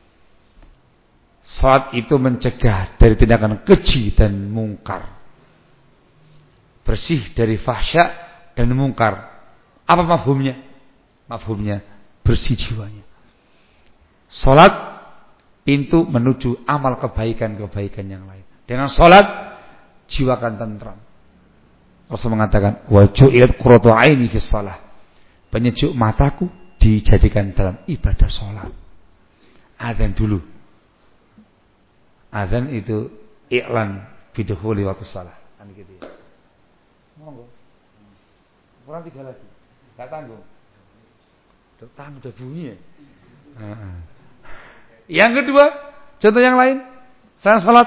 Salat itu mencegah dari tindakan keji dan mungkar. Bersih dari fahsya dan mungkar. Apa mafhumnya? Mafhumnya bersih jiwanya. Salat pintu menuju amal kebaikan-kebaikan yang lain. Dengan salat jiwa akan tentram. Rasul mengatakan, wa ju'ilat qurratu 'aini fi shalah. Penyejuk mataku dijadikan dalam ibadah salat. Azan dulu. Azan itu iklan bidukhuli waktu shalah. Kan gitu ya. Monggo. Kurang 3 lagi. Enggak tanggung. Udah bunyi ya. Yang kedua, contoh yang lain. Saya salat.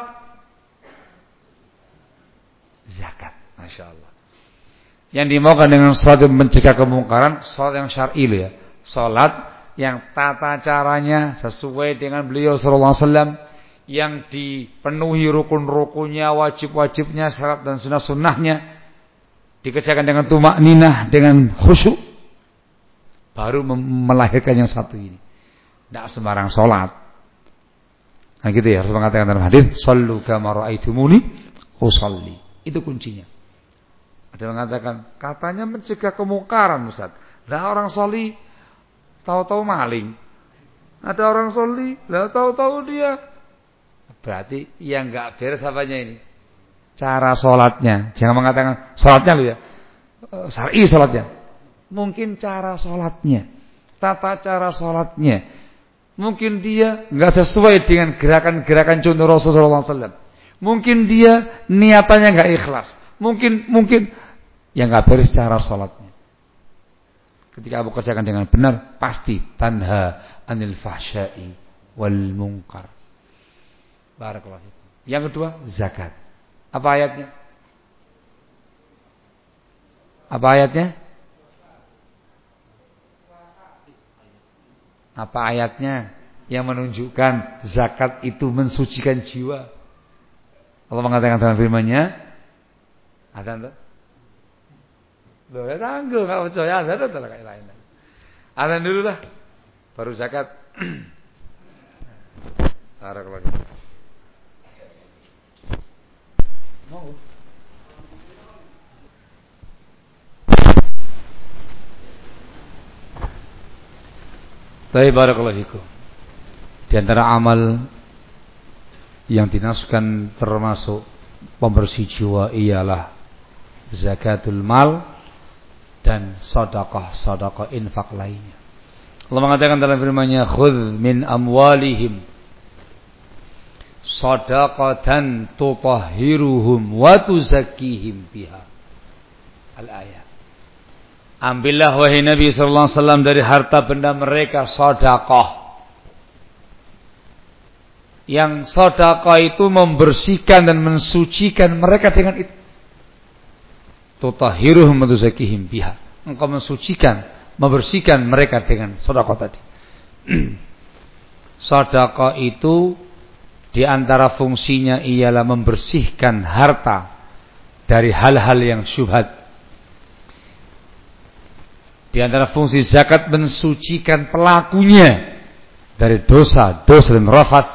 Zakat. Masya Allah. Yang dimaukan dengan salat yang mencegah kemungkaran, salat yang syar'i ya. Salat yang tata caranya sesuai dengan beliau sallallahu alaihi wasallam, yang dipenuhi rukun-rukunnya, wajib-wajibnya, syarat dan sunnah-sunnahnya, dikerjakan dengan tumakninah, dengan khusyuk, baru melahirkan yang satu ini. Tidak sembarang salat. Nah gitu ya, harus mengatakan dalam hadis, "Shallu kama ra'aitumuni usolli." Itu kuncinya. Ada yang mengatakan, katanya mencegah kemungkaran, Ustaz. Nah orang soli tahu-tahu maling. Ada orang soli, lah tahu-tahu dia. Berarti yang enggak beres apanya ini? Cara sholatnya. Jangan mengatakan sholatnya loh ya. Syar'i sholatnya. Mungkin cara sholatnya, tata cara sholatnya, mungkin dia enggak sesuai dengan gerakan-gerakan contoh Rasulullah SAW. Mungkin dia niatannya enggak ikhlas. Mungkin yang enggak beres cara sholatnya. Ketika kamu kerjakan dengan benar, pasti tanha anil fahsya'i wal munkar. Barakallahu fikum. Yang kedua, zakat. Apa ayatnya? Apa ayatnya? Apa ayatnya yang menunjukkan zakat itu mensucikan jiwa? Allah mengatakan dalam firman-Nya, ada enggak? Loh, ya tangguh enggak percaya azan itu kayak lain. Azan dulu lah. Baru zakat. Barakallahu. Mau. Baik, barakallahu fikum. Di antara amal yang dinaskan termasuk pembersih jiwa ialah zakatul mal dan sedekah infak lainnya. Allah mengatakan dalam firman-Nya, "Khudz min amwalihim shadaqatan tutahhiruhum wa tuzakkihim biha." Al-ayat. Ambillah wahai Nabi sallallahu alaihi wasallam dari harta benda mereka sedekah. Yang sedekah itu membersihkan dan mensucikan mereka dengan itu. Tutahhiruhum wa tuzakkihim biha. Engkau mensucikan, membersihkan mereka dengan sedekah tadi. Sedekah itu di antara fungsinya ialah membersihkan harta dari hal-hal yang syubhat. Di antara fungsi zakat mensucikan pelakunya dari dosa dan rafat.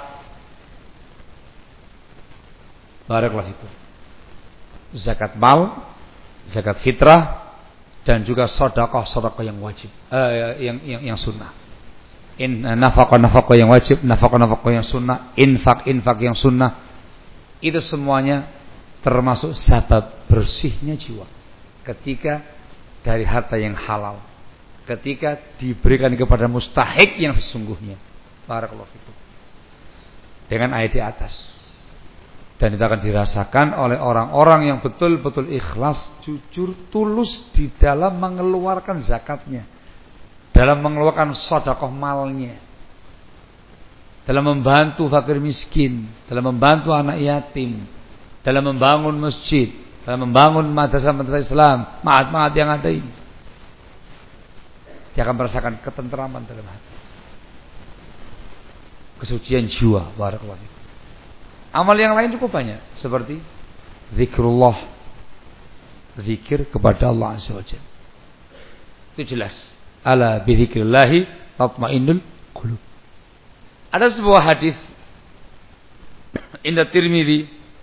Barakallahu fikum. Zakat mal, zakat fitrah, dan juga sedekah yang wajib, yang sunnah. Nafaqah yang wajib, nafaqah yang sunnah, infak yang sunnah. Itu semuanya termasuk sebab bersihnya jiwa ketika dari harta yang halal, ketika diberikan kepada mustahik yang sesungguhnya. Barakallahu fikum. Dengan ayat di atas. Dan itu akan dirasakan oleh orang-orang yang betul-betul ikhlas, jujur, tulus di dalam mengeluarkan zakatnya, dalam mengeluarkan sedekah malnya, dalam membantu fakir miskin, dalam membantu anak yatim, dalam membangun masjid, dalam membangun madrasah Islam, ma'had yang ada ini. Dia akan merasakan ketenteraman dalam hati, kesucian jiwa. Barakallahu fikum. Amal yang lain cukup banyak, seperti zikrullah, zikir kepada Allah Azza wa Jalla. Itu jelas. Ala bi dzikrillah tatmainnul qulub. Ada sebuah hadis inda Tirmidzi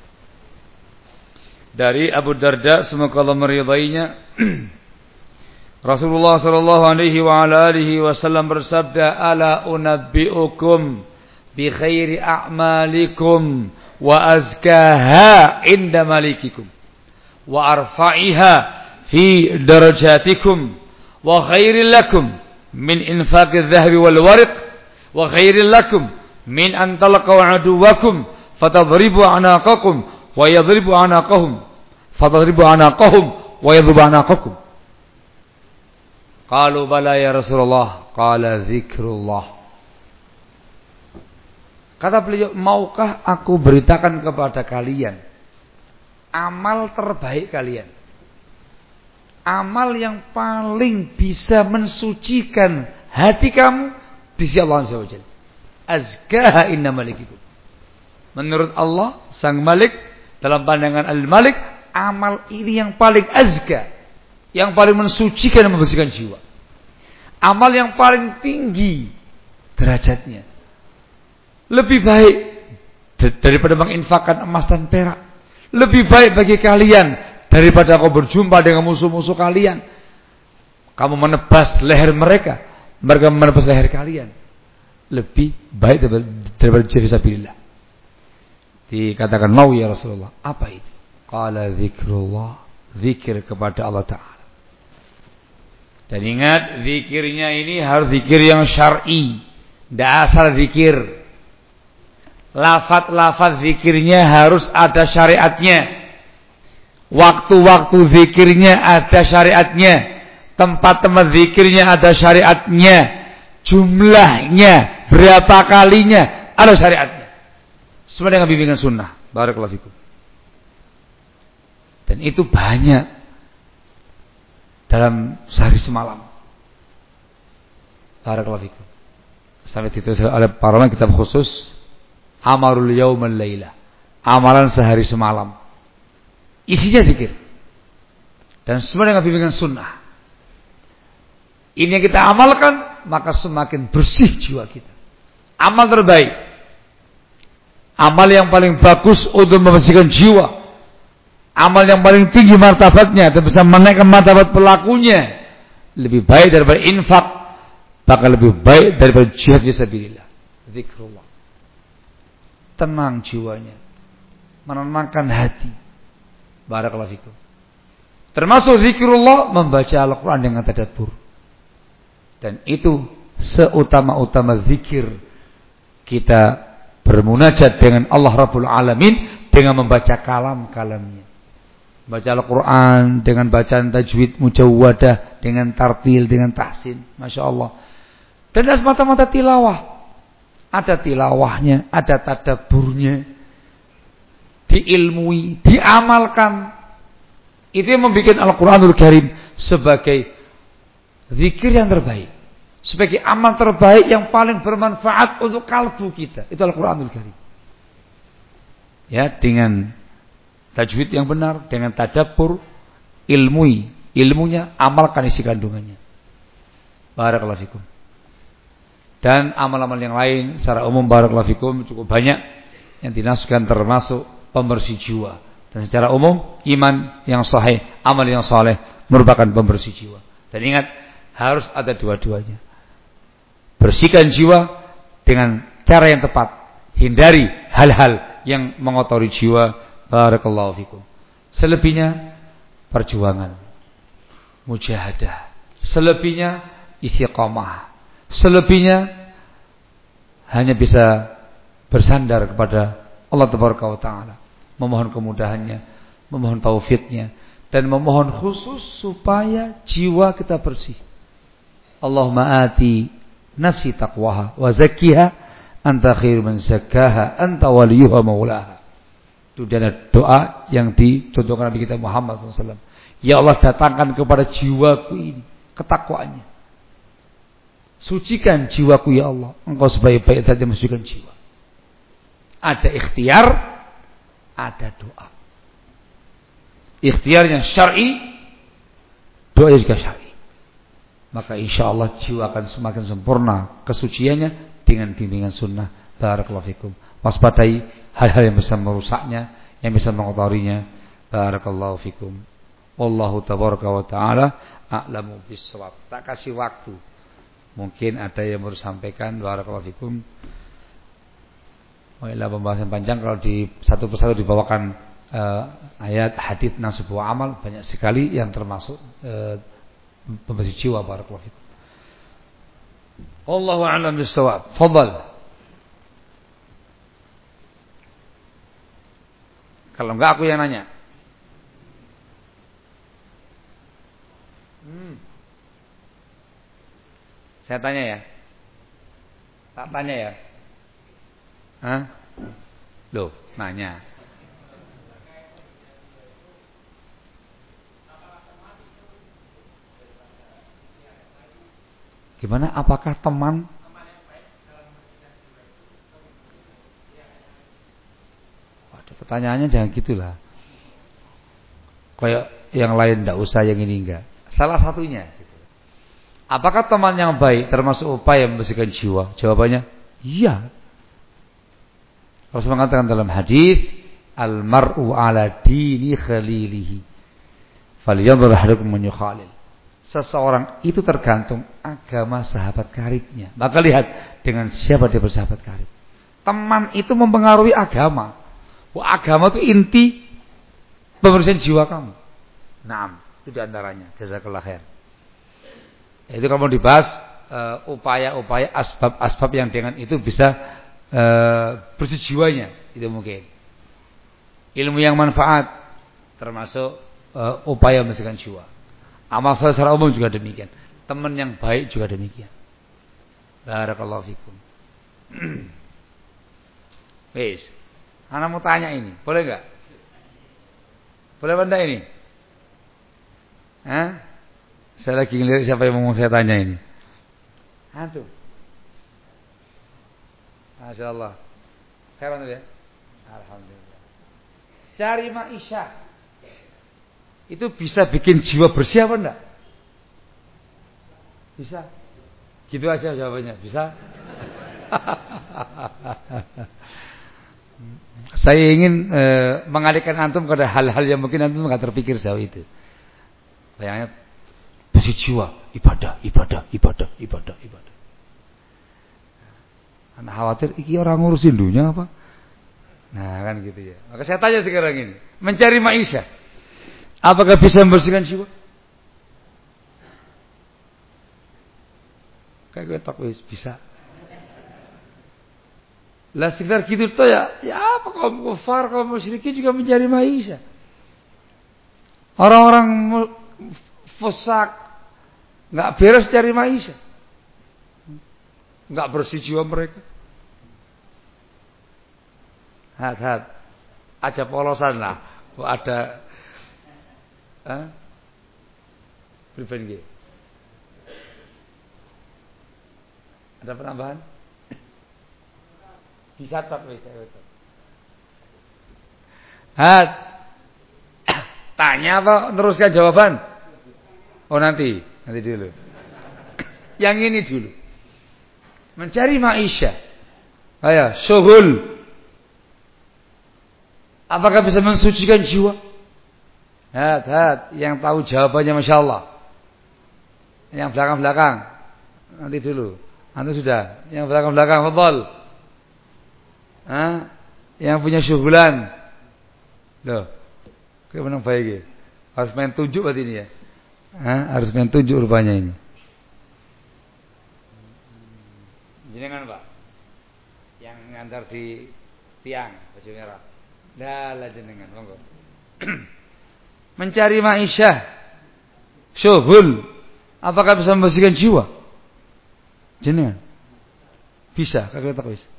dari Abu Darda, semoga Allah meridainya. Rasulullah sallallahu alaihi wa ala alihi wasallam bersabda, "Ala unabbiukum bi khairi a'malikum wa azkaha inda malikikum wa arfa'iha fi darajatikum wa khairil lakum min infaqiz zahabi wal warq wa khairil lakum min an talaqaw aduwakum fatadribu anaqakum wa yadribu anaqahum fatadribu anaqahum wa yadribu anaqakum." Qalu bala ya Rasulullah, qala zikrullah. Kata beliau, maukah aku beritakan kepada kalian amal terbaik kalian, amal yang paling bisa mensucikan hati kamu di sisi Allah Azza wa Jalla. Azkaha inna malikikum. Menurut Allah Sang Malik, dalam pandangan Al-Malik, amal ini yang paling azka, yang paling mensucikan dan membersihkan jiwa. Amal yang paling tinggi derajatnya, lebih baik daripada menginfakkan emas dan perak. Lebih baik bagi kalian daripada kau berjumpa dengan musuh-musuh kalian. Kamu menebas leher mereka, mereka menebas leher kalian. Lebih baik daripada jihad fisabilillah. Dikatakan, mau ya Rasulullah. Apa itu? Qala zikrullah, zikir kepada Allah Ta'ala. Dan ingat, zikirnya ini harus zikir yang syar'i, tidak asal zikir. Lafaz-lafaz zikirnya harus ada syariatnya. Waktu-waktu zikirnya ada syariatnya. Tempat-tempat zikirnya ada syariatnya. Jumlahnya, berapa kalinya, ada syariatnya. Semua dengan bimbingan sunnah. Barakallahu fikum. Dan itu banyak dalam sehari semalam. Barakallahu fikum. Sampai ditulis oleh para ulama kitab khusus, Amarul Yaumal Lailah, amalan sehari semalam. Isinya zikir. dan semua dengan bimbingan sunnah. Ini yang kita amalkan, maka semakin bersih jiwa kita. Amal terbaik, amal yang paling bagus untuk membersihkan jiwa, amal yang paling tinggi martabatnya dan bisa menaikkan martabat pelakunya, lebih baik daripada infak, bahkan lebih baik daripada jihad fisabilillah. Zikrullah, tenang jiwanya, menenangkan hati. Barakallahu fikum. Termasuk zikrullah, membaca Al-Quran dengan tadabbur. Dan itu seutama-utama zikir. Kita bermunajat dengan Allah Rabbul Alamin dengan membaca kalam-kalamnya. Baca Al-Quran dengan bacaan tajwid mujawwadah, dengan tartil, dengan tahsin. Masya Allah. Dan tidak semata-mata tilawah. Ada tilawahnya, ada tadabburnya. Diilmui, diamalkan. Itu yang membuat Al-Quranul Karim sebagai zikir yang terbaik, sebagai amal terbaik yang paling bermanfaat untuk kalbu kita. Itu Al-Quranul Karim. Ya, dengan tajwid yang benar, dengan tadabbur, ilmunya, amalkan isi kandungannya. Barakallahu fikum. Dan amal-amal yang lain secara umum barakallahu fikum cukup banyak yang dinaskan, termasuk pembersih jiwa. Dan secara umum iman yang sahih, amal yang saleh merupakan pembersih jiwa. Dan ingat, harus ada dua-duanya. Bersihkan jiwa dengan cara yang tepat. Hindari hal-hal yang mengotori jiwa. Barakallahu fikum. Selebihnya perjuangan, mujahadah. Selebihnya istiqamah. Selebihnya hanya bisa bersandar kepada Allah Tabaraka wa Ta'ala, memohon kemudahannya, memohon taufiknya, dan memohon khusus supaya jiwa kita bersih. Allahumma ati nafsi taqwaha wa zakkiha anta khairu man zakkaha anta waliyuha maulaha. Itu adalah doa yang dicontohkan Nabi kita Muhammad SAW. Ya Allah, datangkan kepada jiwaku ini ketakwaannya. Sucikan jiwaku ya Allah. Engkau sebaik-baik zat yang mensucikan jiwa. Ada ikhtiar, ada doa. Ikhtiar yang syar'i, doa juga syar'i. Maka insya Allah jiwa akan semakin sempurna kesuciannya dengan bimbingan sunnah. Barakallahu fikum. Waspadai hal-hal yang bisa merusaknya, yang bisa mengotorinya. Barakallahu fikum. Wallahu tabaraka wa ta'ala a'lamu bis-shawab. Tak kasih waktu. Mungkin ada yang baru sampaikan. Barakallahu fikum. Wailah pembahasan panjang kalau di satu persatu dibawakan ayat hadits tentang sebuah amal banyak sekali yang termasuk pembersih jiwa. Barakallahu fikum. Wallahu a'lam bis-shawab. Fadhal. Kalau enggak aku yang nanya. Saya tanya ya. Tak tanya ya. Hah? Loh, nanya. Gimana? Apakah teman? Waduh, pertanyaannya jangan gitulah. Kayak yang lain enggak usah, yang ini enggak. Salah satunya. Apakah teman yang baik termasuk upaya membersihkan jiwa? Jawabannya, iya. Rasul mengatakan dalam hadis, al-mar'u ala dini khalilihi. Falyanzur ahadukum man yukhalil. Seseorang itu tergantung agama sahabat karibnya. Maka lihat dengan siapa dia bersahabat karib. Teman itu mempengaruhi agama. Wah, agama itu inti pembersihan jiwa kamu. Naam, itu diantaranya. Jazakallah khair. Itu kalau dibahas upaya-upaya asbab-asbab yang dengan itu bisa bersih jiwanya, itu mungkin. Ilmu yang manfaat termasuk upaya membersihkan jiwa. Amal secara umum juga demikian. Teman yang baik juga demikian. Barakallahu fikum. Wes, anak mau tanya ini, boleh enggak? Boleh benda ini? Hah? Saya lagi ngelirik siapa yang mau saya tanya ini. Aduh. Masya Allah. Khairan ya. Alhamdulillah. Cari ma'isyah. itu bisa bikin jiwa bersih apa enggak? Bisa. Gitu aja jawabannya. Bisa. Saya ingin mengalihkan antum pada hal-hal yang mungkin antum enggak terpikir jauh itu. Bayangnya bersih jiwa, ibadah. Anak khawatir iki orang ngurusin dunia apa? Nah, kan gitu ya. Maka saya tanya sekarang ini, mencari maisha, apakah bisa membersihkan jiwa? Kayak gue tak bisa. Lah sekitar gitu tuh ya apa kaum kafir, kaum musyrikin juga mencari maisha. Orang-orang fusak enggak beres cari maisha. Enggak bersih jiwa mereka. Hat. Aja polosan lah. Ada pribadi. Ada penambahan? Bisa tak wis. Hat. Tanya apa teruskan jawaban? Oh nanti dulu. Yang ini dulu. Mencari maisha. Ayo, syughul. Apakah bisa mensucikan jiwa? Hat. Yang tahu jawabannya Masya Allah. Yang belakang-belakang. Nanti dulu. Antum sudah. Yang belakang-belakang. Fadhal. Yang punya syughulan. Loh. Kayak menang baik ya. Harus main tunjuk berarti ini ya. Harus main tunjuk rupanya ini. Jenengan Pak, yang ngantar di tiang baju merah. Lah jenengan, monggo. Mencari maisha, syughul, apakah bisa membersihkan jiwa? Jenengan bisa, kagak tak bisa.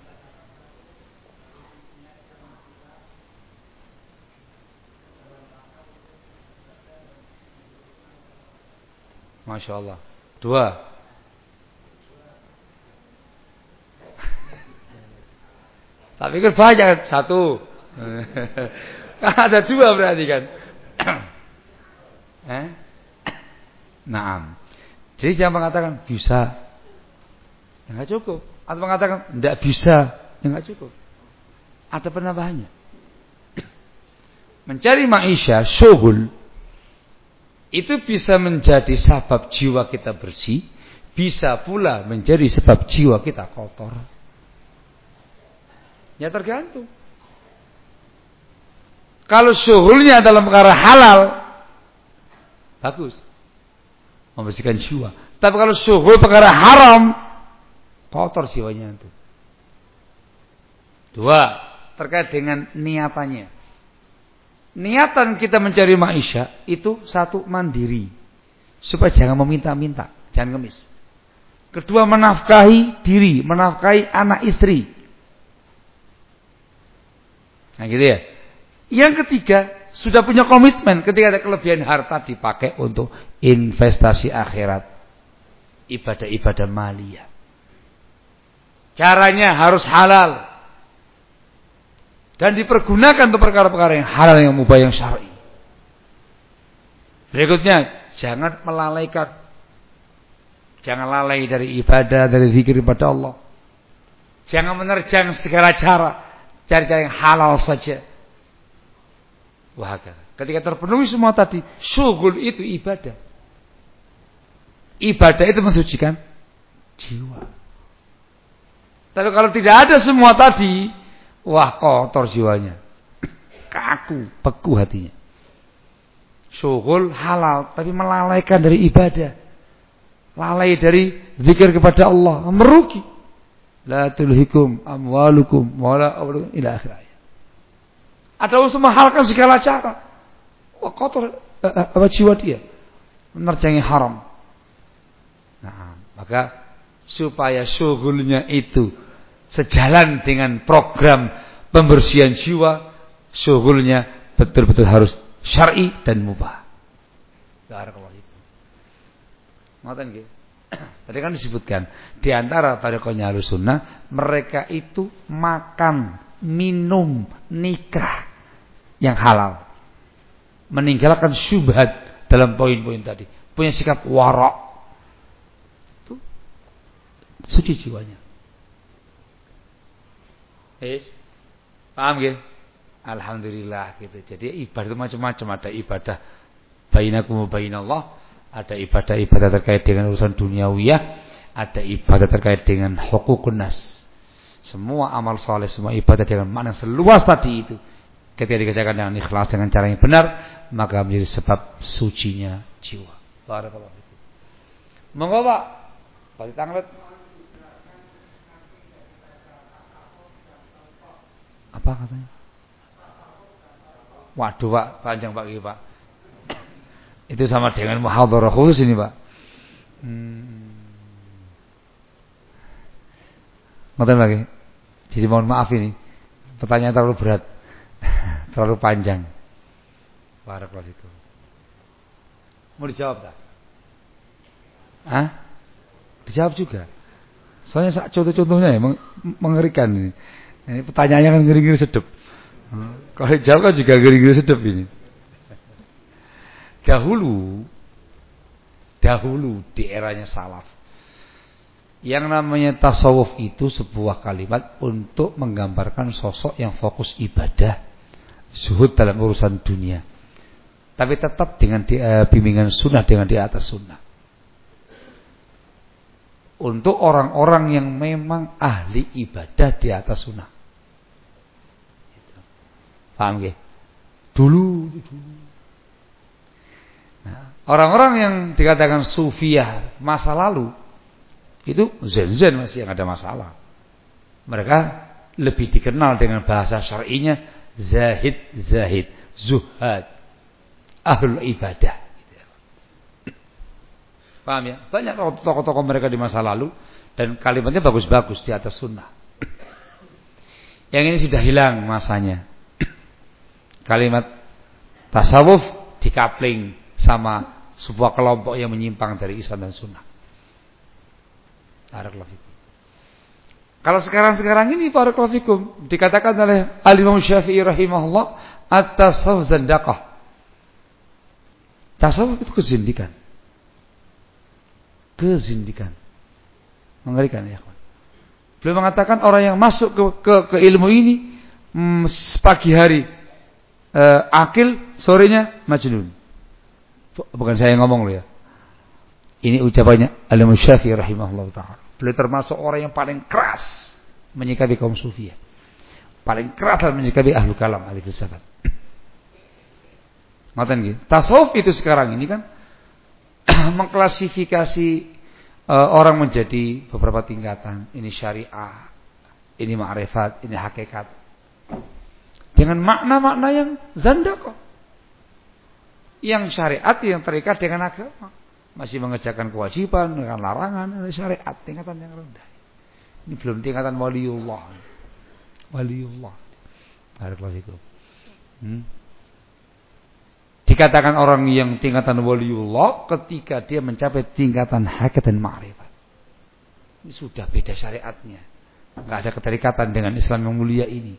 Masya Allah. 2. Tak pikir banyak 1. Ada 2 berarti kan. Naam. Jadi jangan mengatakan bisa. Ya enggak cukup. Atau mengatakan enggak bisa. Ya enggak cukup. Ada penambahannya. Mencari maisha, syughul, itu bisa menjadi sebab jiwa kita bersih, bisa pula menjadi sebab jiwa kita kotor. Ya tergantung. Kalau syughulnya dalam perkara halal, bagus, membersihkan jiwa. Tapi kalau syughul perkara haram, kotor jiwanya itu. 2, terkait dengan niatannya. Niatan kita mencari maisha itu 1, mandiri, supaya jangan meminta-minta, jangan ngemis. 2, menafkahi diri, menafkahi anak istri. Nah gitu ya. Yang 3, sudah punya komitmen ketika ada kelebihan harta dipakai untuk investasi akhirat, ibadah-ibadah maliyah. Caranya harus halal dan dipergunakan untuk perkara-perkara yang halal, yang mubah, yang syar'i. Berikutnya, jangan melalaikan. Jangan lalai dari ibadah, dari zikir kepada Allah. Jangan menerjang segala cara. Cari-cari yang halal saja. Wah, ketika terpenuhi semua tadi, syughul itu ibadah. Ibadah itu mensucikan jiwa. Tapi kalau tidak ada semua tadi, wah kotor jiwanya. Kaku, beku hatinya. Syughul halal, tapi melalaikan dari ibadah. Lalai dari zikir kepada Allah, merugi. La tulhikum amwalukum wala auladukum ila akhir ayat. Ada usaha menghalalkan segala cara. Wah kotor jiwa dia, menerjangi haram. Nah, maka supaya syughulnya itu sejalan dengan program pembersihan jiwa, syughulnya betul-betul harus syar'i dan mubah. Barakallahu fikum. Ngoten nggih. Tadi kan disebutkan di antara tarekohnya Ahlussunnah, mereka itu makan, minum, nikah yang halal. meninggalkan syubhat dalam poin-poin tadi, punya sikap wara', itu suci jiwanya. Paham nggih? Alhamdulillah gitu. Jadi ibadah itu macam-macam, ada ibadah bainakum wa bainallah, ada ibadah terkait dengan urusan duniawiyah, ada ibadah terkait dengan hukukun nas. Semua amal soleh, semua ibadah dengan makna seluas tadi itu, ketika dikerjakan dengan ikhlas, dengan cara yang benar, maka menjadi sebab sucinya jiwa. Barakallahu fikum. Monggo Pak, Pak ditanglet. Apa katanya? Waduh Pak, panjang Pak ini Pak. Itu sama dengan muhadharah khusus ini Pak. Ngoten lagi. Jadi mohon maaf ini, pertanyaan terlalu berat, terlalu panjang. Barakallahu fikum. Mau dijawab tak? Hah? Dijawab juga. Soalnya contoh-contohnya ya mengerikan ini. Ini pertanyaannya kan ngeri-ngeri sedep. Kalau jawab kan juga ngeri-ngeri sedep ini. Dahulu di eranya salaf, yang namanya tasawuf itu sebuah kalimat untuk menggambarkan sosok yang fokus ibadah, zuhud dalam urusan dunia, tapi tetap dengan bimbingan sunnah, dengan di atas sunnah. Untuk orang-orang yang memang ahli ibadah di atas sunnah. Paham gak? Dulu. Nah, orang-orang yang dikatakan sufiyah masa lalu itu zen-zen masih yang ada masalah. Mereka lebih dikenal dengan bahasa syar'inya zahid, zuhad, ahlul ibadah. Paham ya? Banyak tokoh-tokoh mereka di masa lalu dan kalimatnya bagus-bagus di atas sunnah. Yang ini sudah hilang masanya. Kalimat tasawuf dikapling sama sebuah kelompok yang menyimpang dari Islam dan sunnah. Barakallahu fikum. Kalau sekarang ini barakallahu fikum dikatakan oleh Al-Imam Syafi'i rahimahullah at-tasawuf zandaqah. Tasawuf itu kezindikan. Mengerikan ya. Beliau mengatakan orang yang masuk ke ilmu ini pagi hari akil, sorenya majnun. Bukan saya yang ngomong loh ya. Ini ucapannya Al-Imam Syafi'i rahimahullah ta'ala. Beliau termasuk orang yang paling keras menyikapi kaum sufiyah. Paling keras dalam menyikapi ahlu kalam, ahli filsafat. Ngoten nggih. Tasawuf itu sekarang ini kan mengklasifikasi orang menjadi beberapa tingkatan. Ini syariah, ini ma'rifat, ini hakikat. Dengan makna-makna yang zandaqah. Yang syariat yang terikat dengan agama. Masih mengerjakan kewajiban, dengan larangan, syariat tingkatan yang rendah. Ini belum tingkatan waliullah. Barakallahu fikum. Dikatakan orang yang tingkatan waliullah ketika dia mencapai tingkatan hakikat dan ma'rifat. Ini sudah beda syariatnya. Enggak ada keterikatan dengan Islam yang mulia ini.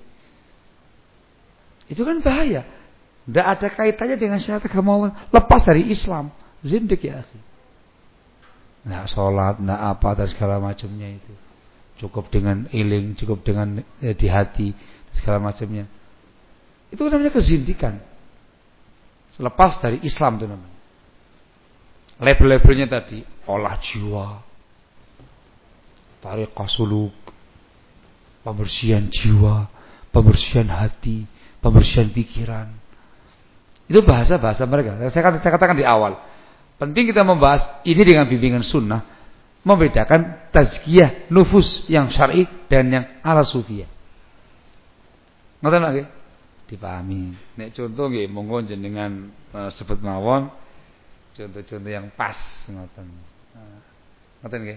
Itu kan bahaya. Tidak ada kaitannya dengan syariat agama Allah. Lepas dari Islam. Zindik ya akhi. Nggak sholat, nggak apa dan segala macamnya itu. Cukup dengan iling, cukup dengan di hati, segala macamnya. Itu namanya kezindikan. Lepas dari Islam itu namanya. Label-labelnya tadi, olah jiwa, tariqah suluk, pembersihan jiwa, pembersihan hati, pembersihan pikiran. Itu bahasa-bahasa mereka. Saya katakan di awal. Penting kita membahas ini dengan bimbingan sunnah. Membedakan tazkiyah nufus yang syar'i dan yang ala sufiyah. Ngoten lagi? Dipahami. Nek contoh nggih monggo jenengan sebut mawon contoh-contoh yang pas ngoten. Ngoten nggih?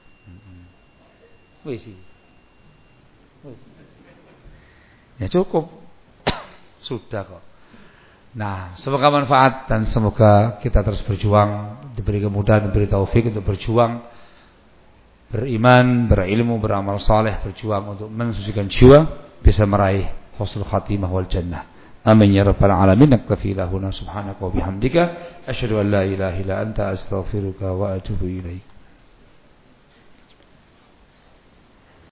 Wis iki. Ya cukup. Sudah kok. Nah, semoga manfaat dan semoga kita terus berjuang, diberi kemudahan, diberi taufik untuk berjuang, beriman, berilmu, beramal saleh, berjuang untuk mensucikan jiwa, bisa meraih husnul khatimah wal jannah. Amin ya rabbal alamin. Naktafi lahuna subhanaka wa bihamdika asyhadu an la ilaha illa anta astaghfiruka wa atubu ilaik.